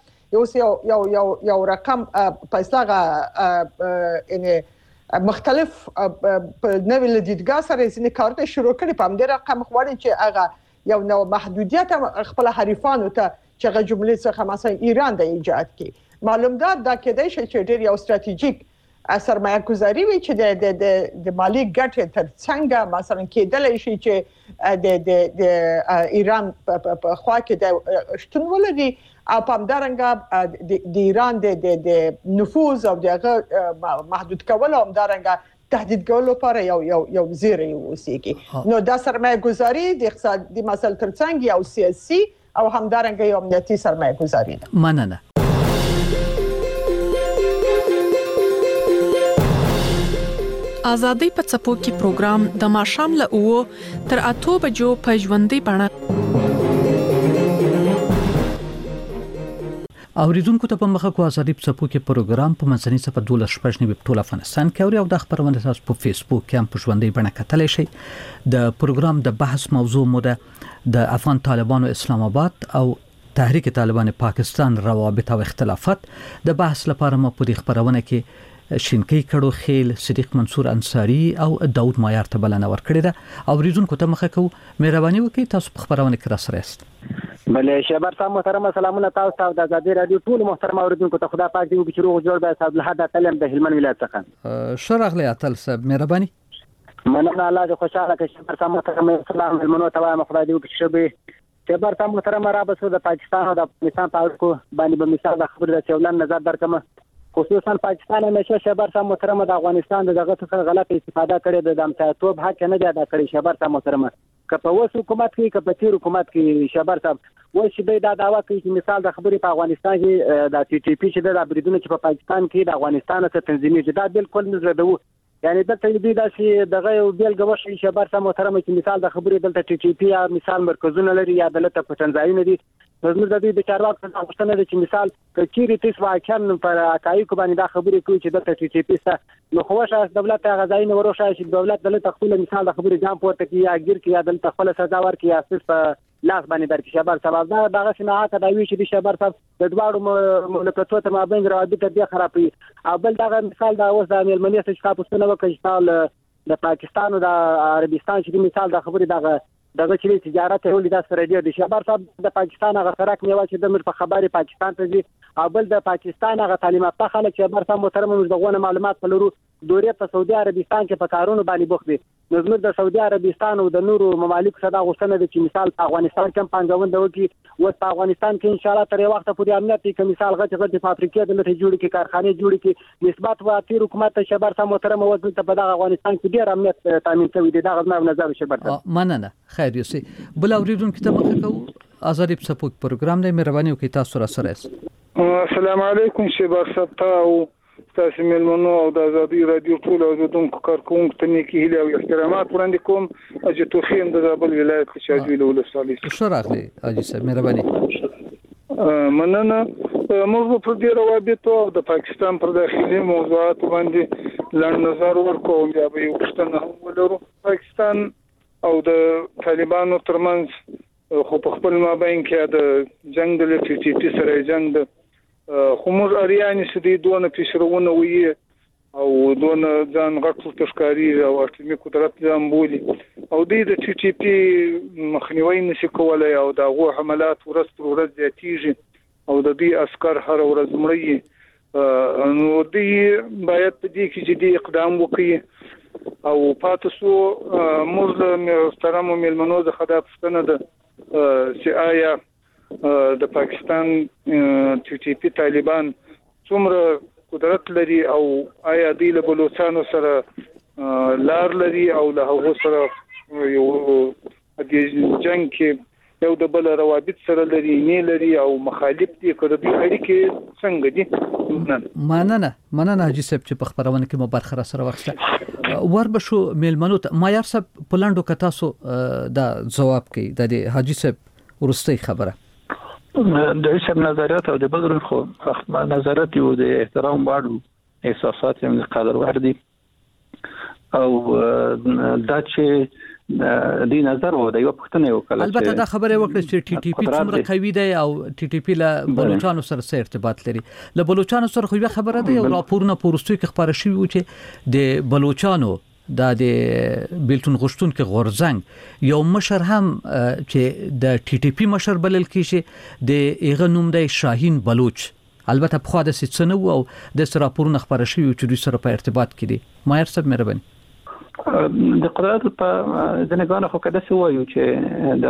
سره یو رقم پیسې یعنی مختلف په نوې لیدګاه سره ځینې کارونه شروع کړي په همدې رقم غواړي چې هغه یو نو محدودیت خپل حریفانو ته چې هغه جملې څخه مثلا ایران د ایجاد کړي معلوم ده دا کېدای شي چې ډېر یو استراتیژیک سرمایه گذاری وي چې د مالی ګټې ترڅنګ مثلا کېدلی شي چې د ایران په خوا کې د شتون ولري او په همدارنګه د ایران د نفوذ او دغه محدود کول او همدارنګه تهدید کولو لپاره یو زیری وسیږي نو دا سرمایه گذاری د اقتصادي مسایل ترڅنګ یو سیاسي او همدارنګه یو امنیتي سرمایه گذاری ده مننه آزادۍ په څپو کې پروګرام د ماښام له 9 تر 8 بجو په ژوندۍ بڼه اوریدونکو ته په مخه کو آزادۍ په څپو کې پروګرام په منځنۍ صفه 12 په ټول افغانستان کې او د خبرونه تاسو په فیسبوک کې هم په ژوندۍ بڼه کتلی شئ د پروګرام د بحث موضوع مو د افغان طالبانو اسلام آباد او تحریک طالبان پاکستان روابط او اختلافات د بحث لپاره مو په خبرونه کې شینکی کړو خیل صدیق منصور انصاری او داود مایار ته بلنه ورکړه ده او ریزون کوته مخه کو مهرباني وکړئ تاسو په خبرونه کې را سره است بله شهبر صاحب محترم سلامونه تاسو ته د آزادۍ رادیو ټول محترم اوریدونکو ته خدا پاک دې وکړي چې روغ جوړ به صاحب له حد تلم د هلمند ولایت څخه شرغله اتل صاحب مهرباني مننه الله دې خوشاله کړي شهبر صاحب محترم سلام هلمند ته وایم خدای دې وکړي شهبار صاحب محترم را بسو د پاکستان او د افغانستان په اړه باندې به مثال د خبرې د چولن نظر درکم خصوصا پاکستان همیشه شهبار صاحب محترم د افغانستان دغه څخه غلط استفاده کړې د امتیازتوب حق نه دی ادا کړی شهبار صاحب محترم که په اوس حکومت کې که په تیر حکومت کې شهبار صاحب وایي چې دا دعوا کوي چې مثال د خبرې په افغانستان کې د ټي ټي پی چې د بریدونو چې په پاکستان کې د افغانستان سره تنظیمي دا بالکل نه زده وو یعنی د تلبي داسې دغه یو بیلګه وشي شهبار صاحب محترم چې مثال د خبرې دلته ټي ټي پی یا مثال مرکزونه لري یا دلته پټنځایونه دي زموږ د دې چارواکو څخه غوښتنه ده چې مثال کچيري تاسو واقعا پر حقایق باندې دا خبرې کوي چې دلته ټي ټي پی سره نو خوښه دولت غزاین وروشه چې دولت دلته خپل مثال د خبرې ځان پورته کوي یا ګیر کوي یا دلته خپل سزا ورکړي یا اساس په لاس باندې درکې شهبار صاحب دا دغه صناعت د وی چې شهبار صاحب د دواړو مملکتونو تر مابین روابط ډېر خرابوي او بل دغه مثال دا اوس د ملمنې څخه پوښتنه وکړي چې د پاکستان او د عربستان چې مثال د خبرې دغه چې تجارت ولې دا سره دی شهبار صاحب د پاکستان هغه سرک میوه چې د مر په خبرې پاکستان ته ځي او بل د پاکستان هغه تعلیمات خلک شهبار صاحب محترم موږ دغه معلومات لرو دورې په سعودي عربستان کې په کارونو باندې بوخت دي نو زموږ د سعودي عربستان او د نورو ممالک سره غوښتنه ده چې مثال په افغانستان کې پنځوند وکړي او په افغانستان کې ان شاء الله تر یو وخت پورې امنیت کې مثال غټ فابریکې د لته جوړ کې کارخانه جوړ کې نسبت و تیر حکومت شهبار صاحب محترم وزن ته په دغه افغانستان کې ډیر امنیت تامین کوي دغه نظر شهبار صاحب مننه خیر یوسي بل اوریدونکو ته مخه کو آزادی په سپوک پروګرام دی مهرباني وکړئ تاسو را سره السلام علیکم شهبار صاحب تاسو ملمنو او د آزادی رادیو ټول اوریدونکو کارکونکو ته نیکی هیله او احترامات وړاندې کوم چې توخیم د زابل ولایت کې شاجوی له ولسوالۍ څخه راغلي اجي صاحب مهرباني مننه موږ په دې روابط او د پاکستان پر داخلي موضوعات باندې لاندې نظر ورکوم یا به یو څه ولرو پاکستان او د طالبانو ترمنځ خو په خپل مابین کې د جنگ د ټي ټي پی سره جنگ د خمر اریانی سدي دونه پیشرونه وي او دونه ځان غټ تشکاری او اټومي قدرت ځان بولي او د ټي ټي پی مخنیوي نشي کولای او د غو حملات ورځ پر ورځ زیاتیږي او د دې عسكر هر ورځ مړی نو دې باید په دې کې جدي اقدام وکړي او پاتسو موږ محترم ملمنو د خدای پښتنه ده چې آیا د پاکستان ټي ټي پی طالبان څومره قدرت لري او آیا د بلوچستان سره لار لري او له هغه سره یو د جنگ کې یو د بل روابط سره لري نه لري او مخالف دي کړي د اړیکې څنګه دي مننه حاجی صاحب چې په خبرونه کې مو برخه سره وخته ور بشو ملمنو مایار صاحب پلاندو کتا سو دا جواب کوي د حاجی صاحب ورستي خبره د حساب نظریات او د بدر خو نظریات یو د احترام واړو احساسات هم قدر وردي او دا چې د نظر و د یو پښتنه وکړه البته دا خبره وکړه چې ټي ټي پی څومره قوي دی او ټي ټي پی له بلوچستان سره ارتباط لري له بلوچستان سره خو خبره ده یو راپورونه پورستوي کې خبره شوی و چې د بلوچستان د بیلتون غشتون کې غورزنګ یو مشر هم چې د ټي ټي پی مشر بلل کیږي د ایغه نوم دی شاهین بلوچ البته په خوا د سڅنه او د راپورونه خبره شوی چې دوی سره په ارتباط کې دي مایر صاحب مهرباني د قدرت په ځنګانه خو کده سو یو چې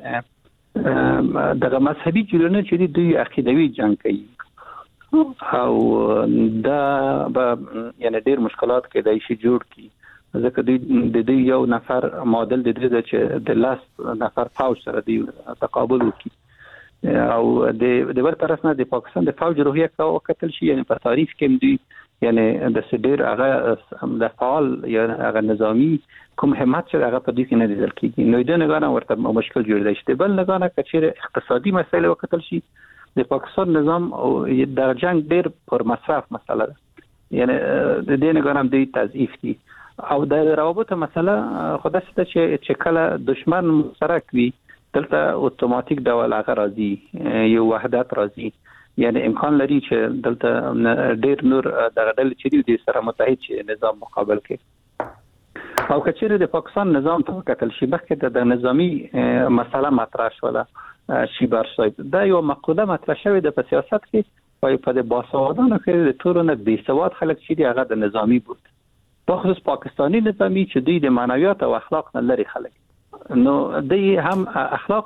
دغه مذهبي جوړونه چې دوی عقیدوي جنگ کوي او دا یعنی ډیر مشکلات کې دای شي جوړ کی ځکه د دې یو نفر ماډل د دې چې د لاس نفر فوج سره دی تقابل وکړي او د بل طرف نه د پاکستان د فوج روحیه کا وکتل شي یعنی په تعریف کې دی یعنی د سډیر هغه د فعال یا هغه نظامی کوم همت چې هغه په دې کې نه لیدل کیږي نو د نه ورته مشکل جوړ دی چې بل نه غواړي چې اقتصادي مسایل وکتل شي د پاکستان نظام او د جنگ ډیر پر مصرف مسله ده یعنی د دې نه غواړم د تضعیف دي او د روابط مسله خدای ست چې کله دشمن مشترک وي دلته اتوماتیک ډول هغه راځي یو وحدت راځي یعنی امکان لري چې دلته ډیر نور د غدل چې د سره متحد شي نظام مقابل کې او کچېره د پاکستان نظام ته کتل شي مخکې د نظامی مسله مطرح شوله شیبر صاحب دا یو مقوله مطرح شوې د سیاست کې او په د باسوادانو کې د ټولنه بې سواد خلک چې هغه د نظامی بود په خصوص پاکستانی نظامی چې دوی د معنویات او اخلاق نه لري خلک نو دوی هم اخلاق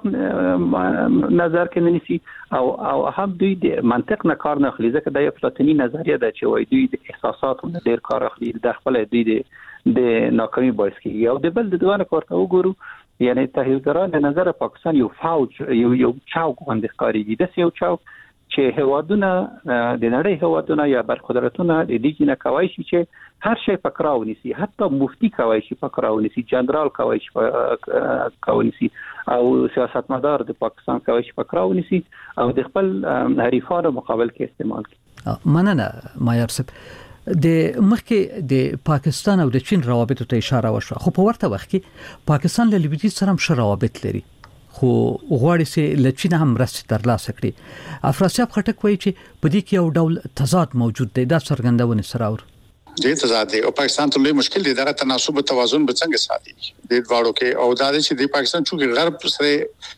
نظر کې نه نیسي او هم دوی د منطق نه کار نه اخلي، ځکه د افلاطوني نظریه ده چې وایي دوی د احساساتو نه ډیر کار اخلي، د خپل دوی د ناکامي باعث کیږي. او د بل د دوه کارته وګورو، یعنی تحلیلګران د نظر پاکستان یو فوج یو چوک باندې ښکارېږي، داسې یو چوک چې هوادونه د نړۍ هوادونه یا برخدارتونه د دې نه کوي چې هر شی پکراو نيسي، حتی مفتي کوي چې پکراو نيسي، جنرال کوي چې پکراو نيسي، او سیاستمدار د پاکستان کوي چې پکراو نيسي او د خپل حریفانو مقابل کې استعمال کوي. مننه مایار صاحب. د مخکې د پاکستان او د چین روابط ته اشاره وشوه، خو په ورته وخت کې پاکستان له لویدیځ سره هم ښه روابط لري، خو غواړي چې له چین هم مرستې ترلاسه کړي. افراسیاب خټک وایي چې په دې کې یو ډول تضاد موجود دی، دا څرګندونه سره اور دې تضاد دی او پاکستان ته لوی مشکل دی، دا تناسب او توازن به څنګه ساتي د دواړو کې، او دا چې د پاکستان چې غرب سره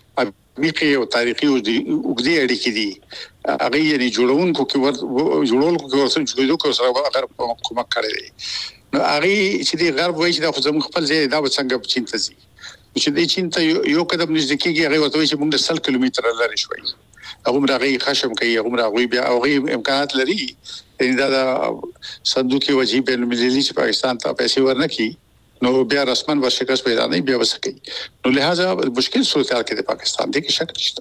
عمیقې او تاریخي او وګړي اړیکې دي، هغه یې جوړونکو کې ورسره جوړېدو کې سره غرب کومک کړی دی. نو هغه چې د غرب وایي چې دا خو زموږ خپل ځای دا به څنګه چین ته ځي، چې د چین ته یو قدم نږدې کېږي، هغه ورته وایي چې موږ 100 کیلومتر لري شوي، هغه راغی خشم کوي، هغه بیا هغه امکانات لري دا صندوق وجیب بین المللي چې پاکستان ته پیسې ورنکړي نو بیا رسمن ورشکست پیدا نه بیا وسکي. نو لہذا مشکل صورتحال کې د پاکستان د کې شک نشته.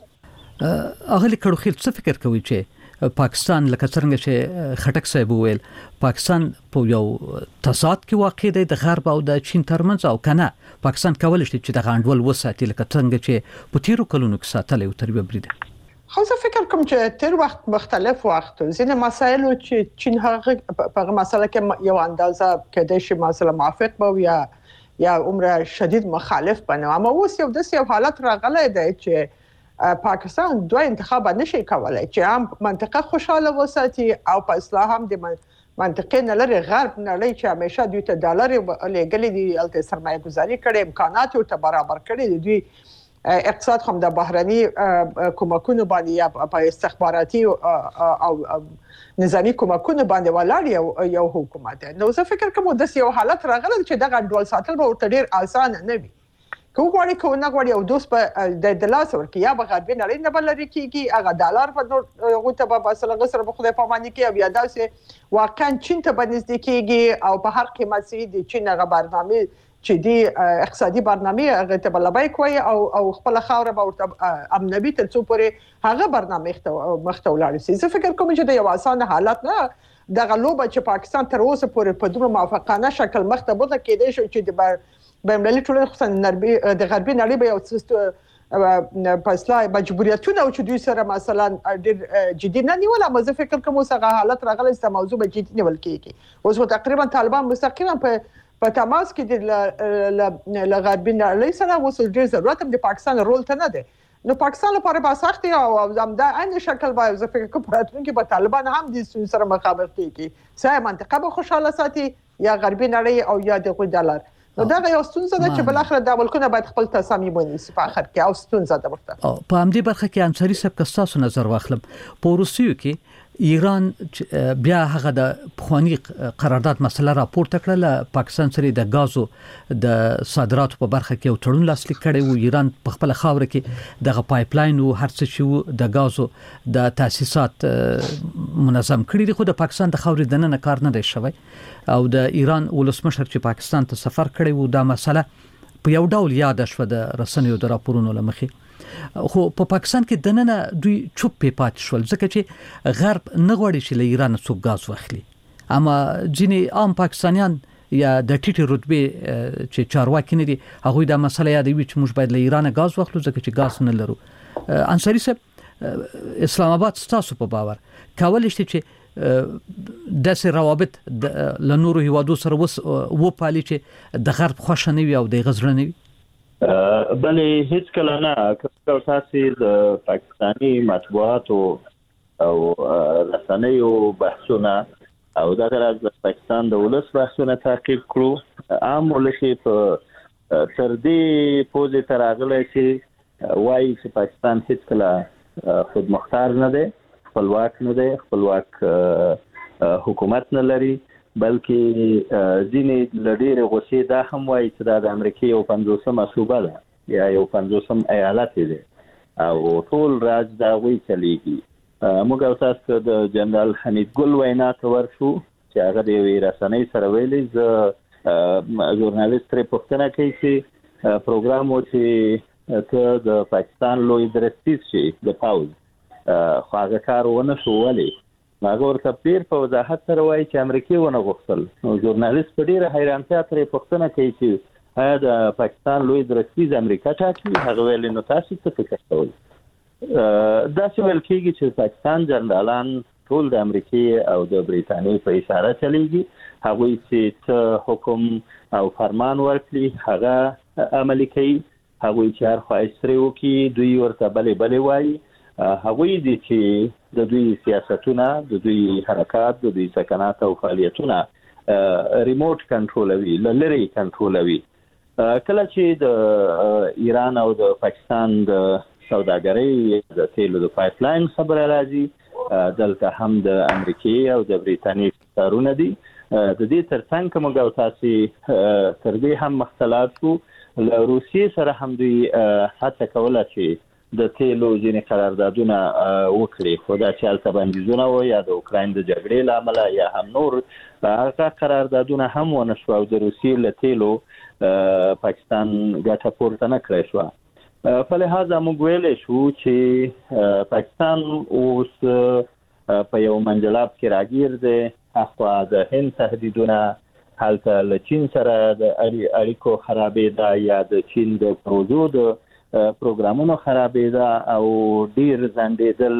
اغلی کړو څه فکر کوي چې پاکستان لکه څنګه چې خټک صاحب وویل پاکستان په یو تضاد کې واقع دی د غرب او د چین ترمنځ، او کنه پاکستان کولای شي چې د غانډول وساتي لکه څنګه چې په تیرو کلونو کې ساتلې او تربیه بریده. خو زه فکر کوم چې تیر وخت مختلف وخت ځینې مسایل چې چین هغه په مسله کې یو اندازه کېدای شي مسله موافق به یا عمره شدید مخالف بنه، اما اوس یو داسې حالت راغلی دی چې پاکستان دوه انتخاب نشي کولای چې هم منطقه خوشاله وساتي او په اصلاح هم د منطقې نه لري غرب نړۍ چې همیشه دوی ته ډالر لګلې دي، الته سرمایه گذاري کړي، امکانات ورته برابر کړي دي، دوی اقتصاد هم د بهرني کومکونو باندې یا په استخباراتي او نظامی کومکونو باندې ولاړ یو حکومت. نو زه فکر کوم د یو حالت راغلی چې دغه ډول ساتل به ورته ډیر آسان نه وي، کوم غواړي کو نه غواړي او دوس په د لاس ورکی یا به غربي نړۍ نه بلل کیږي، هغه ډالر په هغه ته به مثلا غسر په خدای پاماني کې او یا داسې واقعا چین ته باندې کیږي او په هر قیمت سي د چین هغه برنامه چې دی اقتصادي برنامه هغه ته بلبای کوي او خپل خاور به ورته امنوي تر څو پورې هغه برنامه مخته ولاړ شي. زه فکر کوم چې د یو اسانه حالت نه د غلوبه چې پاکستان تر اوسه پورې په دومره موافقانه شکل مخته بوته کېدای شي چې د بین‌المللي ټولنې خصوصا د غربي نړۍ به یو پسلا مجبوریتونه او چې دوی سره مثلا ډېر جدي نه نیول، اما زه فکر کوم اوس هغه حالت راغلی چې موضوع به جدي نیول کېږي. اوس تقریبا طالبان مستقیما په تماس کې د غربي نړۍ سره اوس ډېر ضرورت هم د پاکستان رول ته نه دی. نو پاکستان لپاره به سخت او همدا عین شکل به زه فکر کوم راتلونکي به طالبان هم د سره مخابر کېږي، سه منطقه به خوشاله ساتي یا غربي نړۍ او یا د ډالر. نو دا یو ستونزه ده چې بل اخر د ملکونه باید خپل تصامیم ونیسي په اخر کې، او ستونزه ده ورته. په همدې برخه کې انصاری صاحب کستاسو نظر واخلم، په روسیو کې ایران بیا هغه د پخوانی قرارداد مسله راپورته کړله، پاکستان سره د غازو د صادراتو په برخه کې یو تړون لاسلیک کړی و، ایران په خپل خاور کې دغه پایپ لاین او هر څه چې د غازو د تاسیسات منظم کړی دي، خو د پاکستان د خاورې دننه کار نه دی شوی او د ایران ولسمشر چې پاکستان ته سفر کړی و دا مسله په یو ډول یاد شوه د رسنیو د راپورونو لمخې، خو په پاکستان کې دننه دوی چوپ پاتې شول ځکه چې غرب نه غواړي چې له ایران څخه غاز واخلي، اما ځینې عام پاکستانیان یا د ټیټه رتبه چې چارواکي نه دي هغه د مسله یادوي چې موږ باید له ایران غاز واخلو ځکه چې غاز نه لرو. انصاری صاحب اسلام آباد ستاسو په باور کولای شي چې داسې روابط له نورو هیوادو سره وپالي چې د غرب خوښ نه وي او د غزړه نه وي؟ بلې هیڅ کله نه. که تاسو د پاکستاني مطبوعاتو او رسنیو بحثونه او دغه راز د پاکستان د ولس بحثونه تعقیب کړو، عام ولس په تر دې پوزې تر راغلی چې وایي چې پاکستان هیڅ کله خودمختار نه دی، خپلواک نه دی، خپلواک حکومت نه لري، بلکې ځینې لډېرې غوسې دا هم وایي چې دا د امریکا یو 50مه صوبه ده یا یو 50م ایالت دی او ټول راج دا وی چلیږي. موږ تاسو د جنرال حمید ګل وینا ته ورشو چې هغه د رسنۍ سره ویلي ز ژورنالیست پرې پوښتنه کوي چې پروګرام و چې ته د پاکستان لوی درستیز شي د پاوز خو هغه کار ونه شو ولې هغه ورته پیر په وضاحت سره وایي چې امریکای ونه غوښتل. نو ژورنالیست په ډیره حیرانتیا پرې پوښتنه کوي چې آیا د پاکستان لوی درستیز امریکا ټاکي؟ هغه ویل نو تاسو څه فکر کوئ؟ دا چې ویل کېږي چې پاکستان جنرالان ټول د امریکای او د بریټانیې په اشاره چلیږي. هغوی چې څه حکم او فرمان ورکړي هغه عملي کوي. هغوی چې هر خواهش ترې وکړي دوی ورته بلې وایي. هغوی دي چې د دوی سیاستونه، د دوی حرکات، د دوی سکنات او فعالیتونه ریموټ کنټرولوي، لری کنټرولوي. کله چې د ایران او د پاکستان د سوداګرۍ د تیلو د پایپلاین خبره راځي دلته هم د امریکای او د بریټانیې کارونه دي. د دې ترڅنګ کوم او تاسو تر دې هم مختلف شو له روسیې سره هم دوی هڅه کوله چې د تیلو ځینې قراردادونه وکړي خو دا چې هلته بندیزونه و یا د اوکراین د جګړې له امله یا هم نور هغه قراردادونه هم ونه شو او د روسیې له تیلو پاکستان ګټه پورته نه کړی شوه. په لحاظه موږ ویلی شو چې پاکستان اوس په یو منجلاب کې راګیر دی. اخوا د هند تهدیدونه، هلته له چین سره د اړیکو خرابېده یا د چین د پروژو د پروګرامونو خرابېده او ډیر ځنډېدل.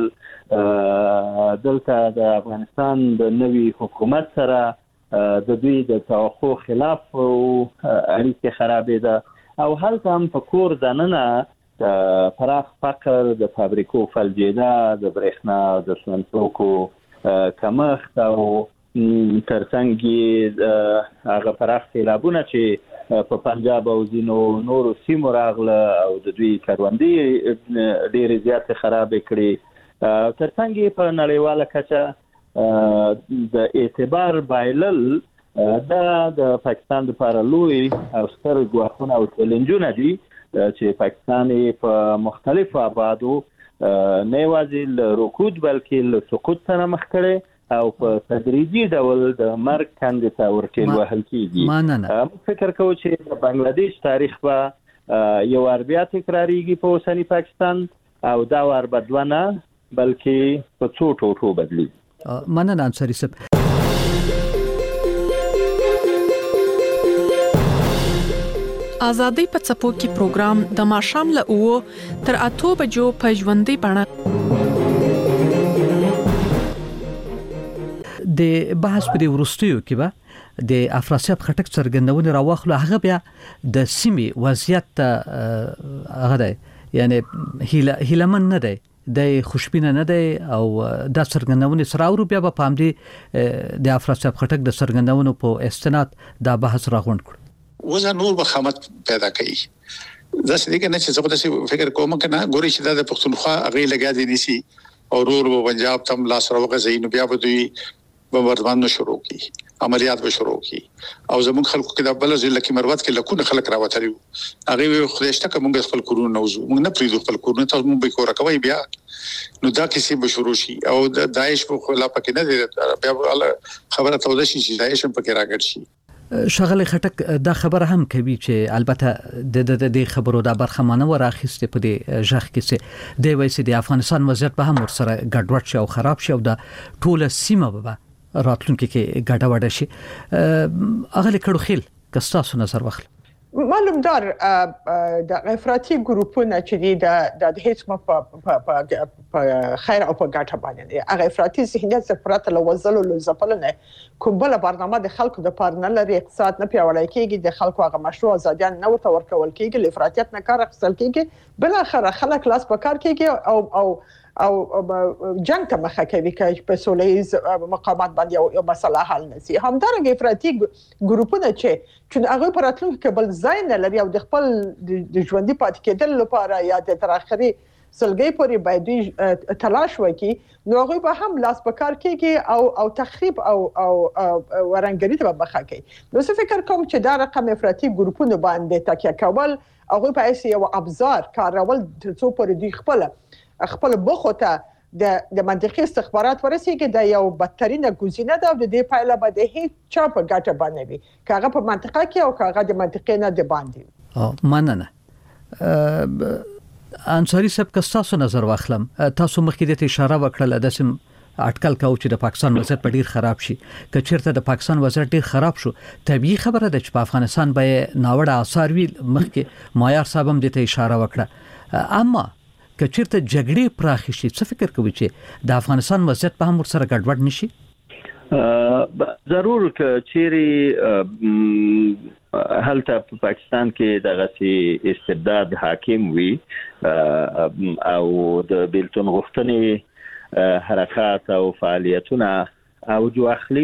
دلته د افغانستان د نوي حکومت سره د دوی د توقع خلاف اړیکې خرابېده او هلته هم په کور دننه د پراخ فقر، د فابریکو فلجېده، د برېښنا د سونتوکو کمښت او ترڅنګ یې هغه پراخ سیلابونه چې په پنجاب او ځینو نورو سیمو راغله او د دوی کروندې ډېرې زیاتې خرابې کړې. ترڅنګ یې په نړیواله کچه د اعتبار بایلل دا د پاکستان لپاره لوی او ستر ګواښونه او چیلنجونه دي چې پاکستان په مختلفو ابعادو نه یوازې له رکود بلکې له سقوط سره مخ کړی او په تدریجي ډول د مرګ کندې ته ورټېل وهل کېږي. موږ فکر کوو چې د بنګلادیش تاریخ به یو وار بیا تکراریږي په اوسني پاکستان او دا وار به دوه نه بلکې په څو ټوټو بدلیږي. مننه انصاري صاحب. آزادۍ په څپو کې پروګرام د ماښام له 9 تر 8 بجو په ژوندۍ بڼه د بحث په ورستیو کې به د افراسیاب خټک څرګندونه راوخلو. هغه بیا د سیمې وضعیت هغه دی یعنی هیلمن نه دی، د خوشبینه نه دی او د څرګندونه سره ورو بیا په پامدې د افراسیاب خټک د څرګندونو په استناد دا بحث راغونډ کړ. وزه نور بخامت پیدا کوي. دا څه دي کنه چې زه په فکر کوم کنه ګوري چې دا د پښتونخوا هغه لګا دي نسی او رور په پنجاب تم لاس راوغه زین بیا به دوی بمردمان شروع کی عملیات به شروع کی او زمون خلکو کې د بل ځل کې مروت کې لکونه خلک راوتلی هغه خدایشته کومه خپل کورونه نوزو موږ نه پریدو خپل کورونه تاسو موږ به کور کوي بیا نو دا کیسې به شروع شي او د داعش په خلاف کې نه دی بیا خبره توده شي چې داعش په کې راګر شي. شغله خټک دا خبره هم کوي چې البته د خبرو د برخمانه وراخسته په دې ژغ کې چې د وایسي د افغانستان وضعیت به هم ورسره ګډوډ شي او خراب شي او د ټوله سیمه به راتلونکي کې ګډوډ شي. اغه کړو خیل کستاسو نظر واخل. معلوم دار د افراطي ګروپونه چې د هیڅ په خیر او په ګټه باندې هغه افراطي ذهنیت سفرات له وزلو له ځپلنه کومبله برنامه د خلکو د پارنه لري اقتصاد نه پیاوړی کیږي د خلکو هغه مشروع ازادیان نه ورته ورکول کیږي لفراتیت نه کار اخیستل کیږي بل اخر خلک لاس په کار کیږي او جنگ ته مخه کوي چې په سولېز مقامات باندې یو مسله حل نشي. همدارنګه افراطي ګروپونه چې هغه پر راتلونکي کې بل ځای نه لري او د خپل د ژوندۍ پاتې کېدل لپاره یا د تر اخري سلګي پورې باید دوی تلاش وکړي نو هغه به هم لاس په کار کوي او تخریب او ورانګري ته مخه کوي. نو څه فکر کوم چې دا رقم افراطي ګروپونو باندې تکیه کول هغه په اساس یو ابزار کارول ترڅو پورې دوی خپل بخوته د منطقي استخبارات ورسیږي د یو بدترینه ګزینه ده او د دې پایله به د هیڅ چا په ګټه باندې وي کاغه په منطقه کې او کاغه د منطقې نه د باندې. مننه. انصاری صاحب که تاسو نظر واخلم تاسو مخکې د اشاره وکړه د سم اټکل کاو چې د پاکستان وضعیت په ډیر خراب شي که چیرته د پاکستان وضعیت ډیر خراب شو طبيعي خبره ده چې په افغانستان به ناوړه آثار وي مخکې مایار صاحب هم د ته اشاره وکړه اما که چیرته جګړې پراخ شي څه فکر کوي چې د افغانستان وضعیت په هم ورسره ګډوډ نشي؟ ضرور که چیرې هلته په پاکستان کې دغه استبداد حاکم وي او د بیلتون غوښتنې حرکات او فعالیتونه اوج واخلي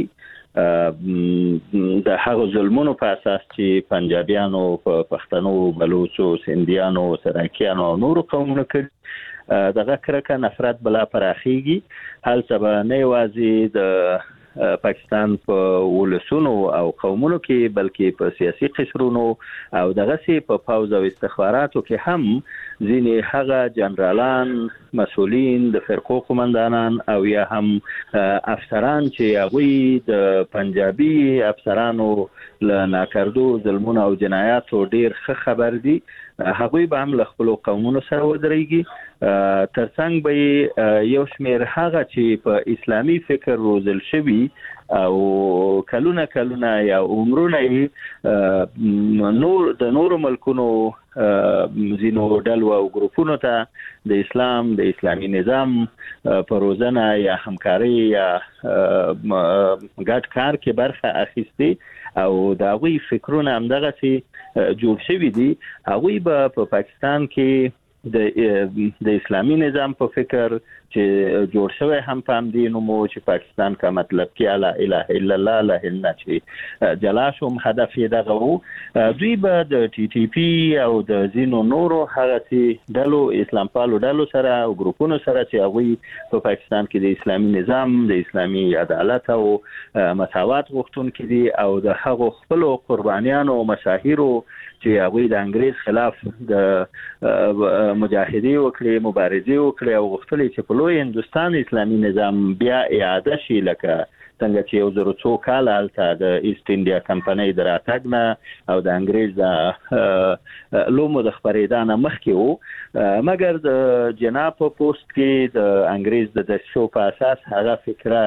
د هغو ظلمونو په اساس چې پنجابیانو پښتنو بلوچو سندیانو سرایکیانو او نورو قومونو کې دغه کرکه نفرت بلا پراخیږي هلته به نه یوازې د پاکستان په ولسونو او قومونو کې بلکې په سیاسي قشرونو او دغه په پوز او استخباراتو کې هم ځینې هغه جنرالان مسؤلین د فرقو قومندانان او یا هم افسران چې هغه د پنجابي افسرانو له ناکردو ظلمونو او جنایاتو ډیر ښه خبر دي هغه به هم له خپل قومونو سره ودرېږي ترڅنګ به یو شمېر هغه چې په اسلامي فکر روزل شوی او کلونه یا عمرونه نور د نورو ملکونو زینو ډلو او ګروپونو ته د اسلام د اسلامي نظام په روزنه یا همکاري یا ګډ کار کې برخه اخیستي او دا غوي فکرونه هم دغه چې جوړ شوی دي هغه په پاکستان کې د اسلامي نظام په فکر چې جوړ شوی هم پام دي نو مو چې پاکستان کا مطلب کې لا اله الا الله لا الا چې جلاشم هدف یې دغه وو دوی به د ټي ټي پی او د زینو نورو هغه چې دلو اسلام پالو دلو سره او ګروپونو سره چې هغه په پاکستان کې د اسلامي نظام د اسلامي عدالت او مساوات غوښتونکي دي او د هغو خپل قربانیانو او مشاهیرو چې هغه د انګريز خلاف د مجاهدي وکړي مبارزي وکړي او غوښتل چې په لوی هندستان اسلامي نظام بیا اعاده شي لکه څنګه چې یو زر څو کال الته د ایست انډیا کمپنۍ دراتګ نه او د انګريز د لومو د خبرېدانه مخکې وو مګر د جناب په پوسټ کې د انګريز د شو په اساس هغه فکره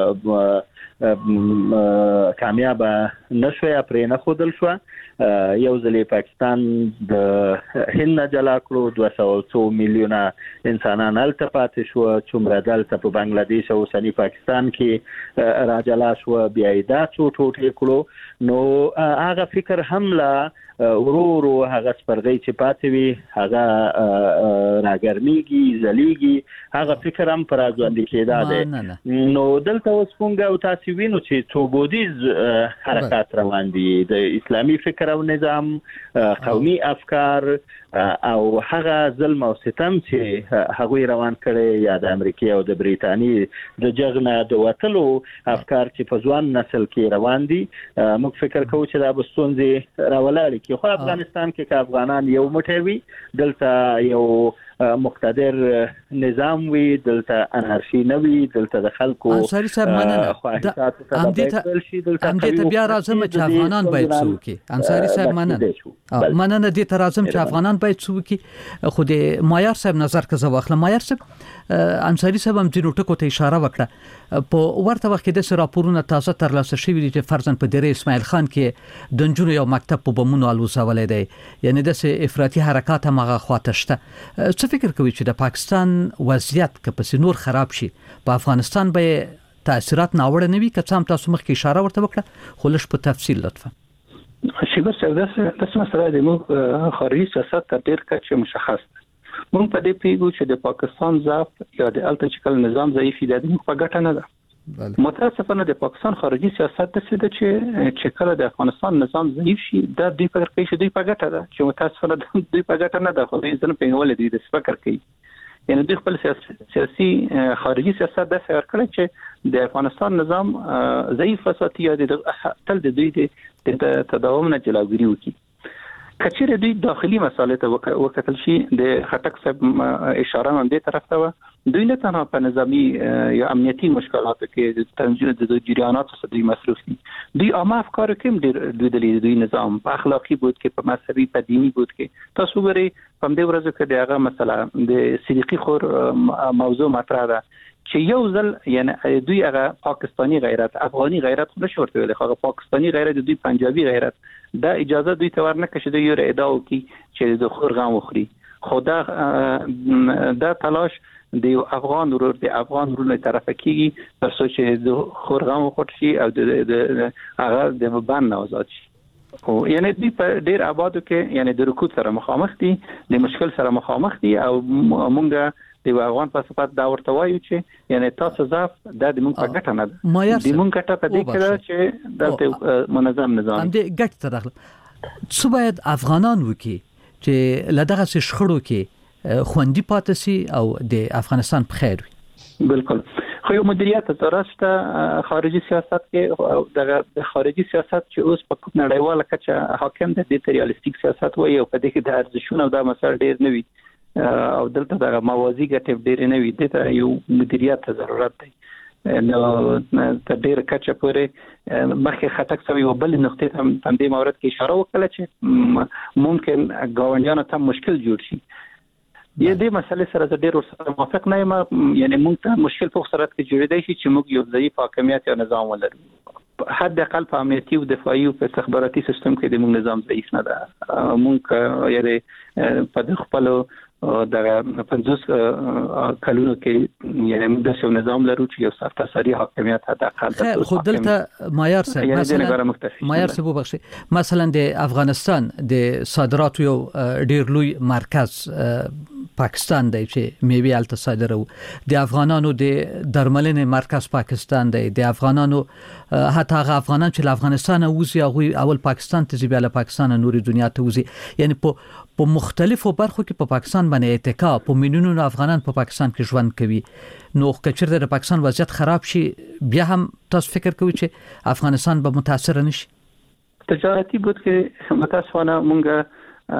کامیاب نشوي پرې نه خودل شو یو ځلې پاکستان د هند جلا کړو 200 میلیونه انسانان الته پاتې شو څومره دلته په بنگلاديش او سنی پاکستان کې راجلا شو بیا دا ټوټه کړو نو هغه فکر حمله ورورو هغه سپرغی چې پاتې وي هغه راګرميږي زليږي هغه فکر هم پر ځوند کېدا ده نو دلته اوس څنګه او تاسو وینو چې توبودیز حرکت روان دي د اسلامي فکر او نظام قومي افکار او هغه ظلم او ستم چې هغه روان کړي یا د امریکا او د بریتانی د جګړه د وټلو افکار چې په ځوان نسل کې روان دي موږ فکر کوو چې دا بستونځي راولالي کې خو افغانستان کې افغانان یو مټوي دلته یو مقتدر نظام وی دلته انارشي نوي دلته د خلکو انصاری صاحب مننه هم دې بیا راځم چې افغانان باید څوکي انصاری صاحب مننه دې ته راځم چې افغانان باید څوکي خو د مایار صاحب نظر کزه واخله مایار صاحب انصاری صاحب هم ځینو ټکو ته اشاره وکړه په ورته وخت کې د راپورونو تازه ترلاسه شوی دي چې فرضاً په دره اسماعیل خان کې د نجونو یو مکتب په بمونو الوزولې دی یعنی د افراطي حرکات هغه خواته شته څه فکر کوي چې د پاکستان وضعیت که پس نور خراب شي په افغانستان به تاثیرات ناوړه نه وي که څه هم تاسو مخکې اشاره ورته وکړه خو لږ په تفصیل لطفا شیبر صاحب تاسو مسله د موږ خارجي سیاست تر ډیر کچه مشخص موږ په دې پیګو چې د پاکستان ضعف یا د التچکل نظام ضعیف دی د په ګټه نه ده متاسفانه د پاکستان خارجي سیاست د څه د چې کله د افغانستان نظام ضعیف شي د دې فکر کوي چې دوی په ګټه ده چې متاسفانه دوی په ګټه نه ده خو دوی ځنه پیغول دي د فکر کوي یعنی دوی خپل سیاسي خارجي سیاست د څیر کړی چې د افغانستان نظام ضعیف وساتي یا تل د دوی د تداوم نه جلوګیری وکړي. کچېره دوی داخلي مسالې ته وکتل شي د خټک صاحب اشاره هم دې طرف ته و دوی نه تنها په نظامی یا امنیتي مشکلاتو کې د تنظیم د جریاناتو څخه دوی مصروف دي. دوی عامه افکار کې د دوی نظام په اخلاقی بود کې په مذهبي په دینی بود کې تاسو ګورئ په دې ورځو کې دغه مسله د صدیقي خور موضوع مطرح ده چې یو ځل یعنی دوی هغه پاکستانی غیرت افغاني غیرت نشو ورته ویل خو پاکستانی غیرت دوی پنجابي غیرت دا اجازه دوی ته ورنه کړي چې یو ادعا وکړي چې د خور غم وخوري. خو دا تلاش د افغان ورور د افغان ورور له طرفه کیږي تر څو چې د خور غم وخوري شي او د هغه د مبان نه آزاد شي. او یعنی دوی په ډیر آبادو کې یعنی د رکود سره مخامخ دي د مشکل سره مخامخ دي او مونږ د افغان په صفات دا ورته وایو چې یعنی تاسو ضعف د موږ په ګټه نه ده د موږ ګټه په دې کې ده چې د منظم نظام هم د ګټه ته داخله څه باید افغانان وکړي چې لدغه شخړو کې خوندي پاتې سي او د افغانستان په خیر وي. بالکل خو یو مدیریت ترسته خارجي سیاست کې د خارجي سیاست چې اوس په نړیواله کچه حاکم دی د ریالیستیک سیاست وایي او په دې کې د ارزښتونو او د مسایل ډیر نه وي او دلته د موازی ګټې ډېر نه وي د یو مدیریت ته ضرورت دی. نو تر ډېر کچه پورې مخکې خټک سوي او بل نقطې هم په دې مورد کې اشاره وکړه چې ممکن ګاونډیانو ته مشکل جوړ شي. دې مسلې سره ډېر ورسره موافق نه یم یعنی موږ ته مشکل په صورت کې جوړېدای شي چې موږ یو ضعیف حاکمیت یا نظام ولرو. حد اقل په امنیتي او دفاعي او استخباراتي سیستم کې د موږ نظام ضعیف نه ده. موږ یعنی په خپل د 50 کلونو کې یعنی موږ د نظام لرو چې یو سرتاسري حاکمیت حد اقل ده. خو دلته معیار سره مثلا د افغانستان د صادراتو یو ډیر لوی مرکز پاکستان دی چې میوه الته صادرو د افغانانو د درملنې مرکز پاکستان دی د افغانانو حتی هغه افغانان چې له افغانستان وځي هغه اول پاکستان ته ځي بیا له پاکستان نوري دنیا ته وځي یعنی په مختلفو برخو کې په پاکستان باندې اتکا په میلیونونو افغانان په پاکستان کې ژوند کوي. نو کچر د پاکستان وضعیت خراب شي بیا هم تاسو فکر کوئ چې افغانستان به متاثر نشي؟ تجارتي بود کې متاسفانه مونږ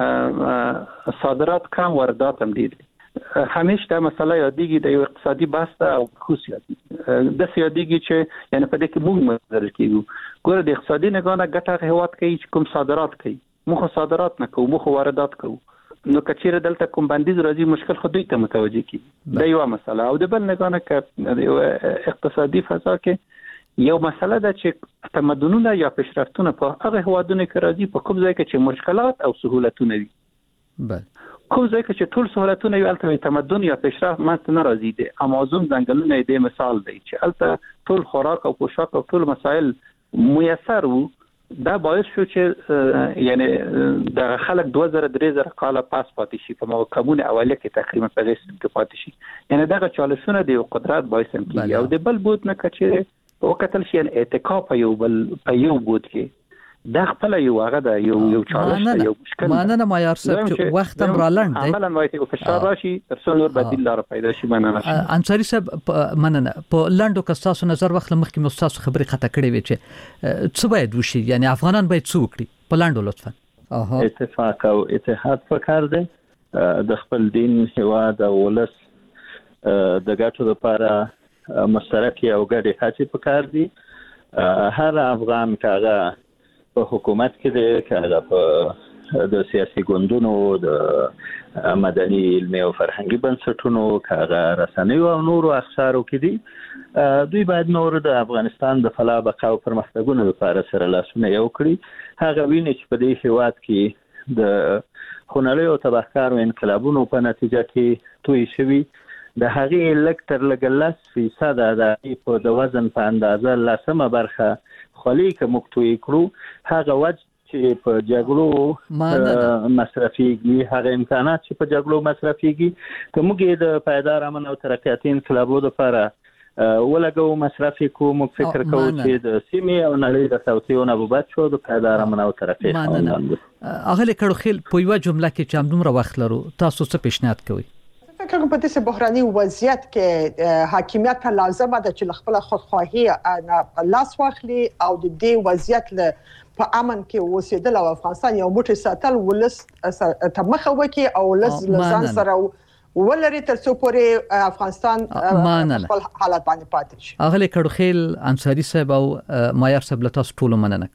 صادرات کم واردات هم دي. همیشه دا مسله یادېږي د یو اقتصادي بحث او خصوصیت د سیادېږي چې یعنی په دې کې موږ مدرل کیږو ګوره د اقتصادي نگاه ګټه هیواد کوي چې کوم صادرات کوي موږ صادرات نه کوو موږ واردات کوو. نو کچیره دلته کوم بندیز راځي مشکل خو دوی ته متوجه کی دا یو مسله او د بل نگاه کې اقتصادي فضا کې یو مسله ده چې تمدنونه یا پیشرفتونه په هغه هوادونو کې راځي په کوم ځای کې چې مشکلات او سہولتونه وي. بله کوم ځای کې چې ټول سہولتونه وي البته تمدن یا پیشرفت ماته نه راځي دي. امازون ځنګلونه دې مثال دی چې البته ټول خوراک او پوشاک او ټول مسائل میسر وو. دا باعث شو چې یعنی د خلک 2000 کال پاس پاتې شي په موکمونه اوله کې تقریبا په غیس کې پاتې شي یعنی دغه چالشونه د قدرت باعث هم کیږي او د بل بود نه کچې وکتل شي اعتکاف په یو بود کې دا خپل یو هغه د یو چالش یو مشکل مانه معیار صاحب چې وخت هم را لاند دی عملاً وایي چې فشار راشي تر څو نور بدیل لار پیدا شي مننه. انصاری صاحب مننه په لاندو کستاسو نظر وخت مخکې مستاسو خبرې خطا کړې وي چې څه باید وشي یعنی افغانان باید څه وکړي په لاندو لطفا. اتفاق او اتحاد پکار دی د خپل دین هیواد او ولس د ګټو لپاره مشترکې او ګډې هڅې پکار دي. هر افغان کاغه په حکومت کې د کاغه په د سیاسي ګوندونو د مدني علمي او فرهنګي بنسټونو کاغه رسنیو او نورو اخشارو کې دي دوی باید نور د افغانستان د فلاح بقا او پرمختګونو لپاره سره لاسونه یو کړي. هغه ویني چې په دې هیواد کې د خونړیو او تباهکارو انقلابونو په نتیجه کې توی شوي د هغې لږ تر لږه 10% د په د وزن په اندازه لسمه برخه خولي که موږ توی کړو هغه وجه چې په جګړو مصرفيږي هغه امکانات چې په جګړو مصرفيږي که موږ د پایدار امن او ترقیاتي انقلابو لپاره ولګو مصرفي کوو موږ فکر کوو چې د سیمې او نړۍ د توسعې نبوت شو د پایدار امن او ترقیاتي هغه کړو خل په یو جمله کې چې هم دومره وخت لرو تاسو څه پیشنهاد کوئ؟ کوم په دې بحراني وضعیت کې حاکمیت لازمه ده چې خپل خودخواهي لاس واخلي او د دې وضعیت له په امن کې اوسېدل او افغانستان یو موټی ساتل ولس ته مخه وکي او ولس لزان سره ولري تر څو پورې افغانستان خپل حالت باندې پاتې شي. اغلی کډوخیل انصاری صاحب او مایر صاحب له تاسو ټول مننه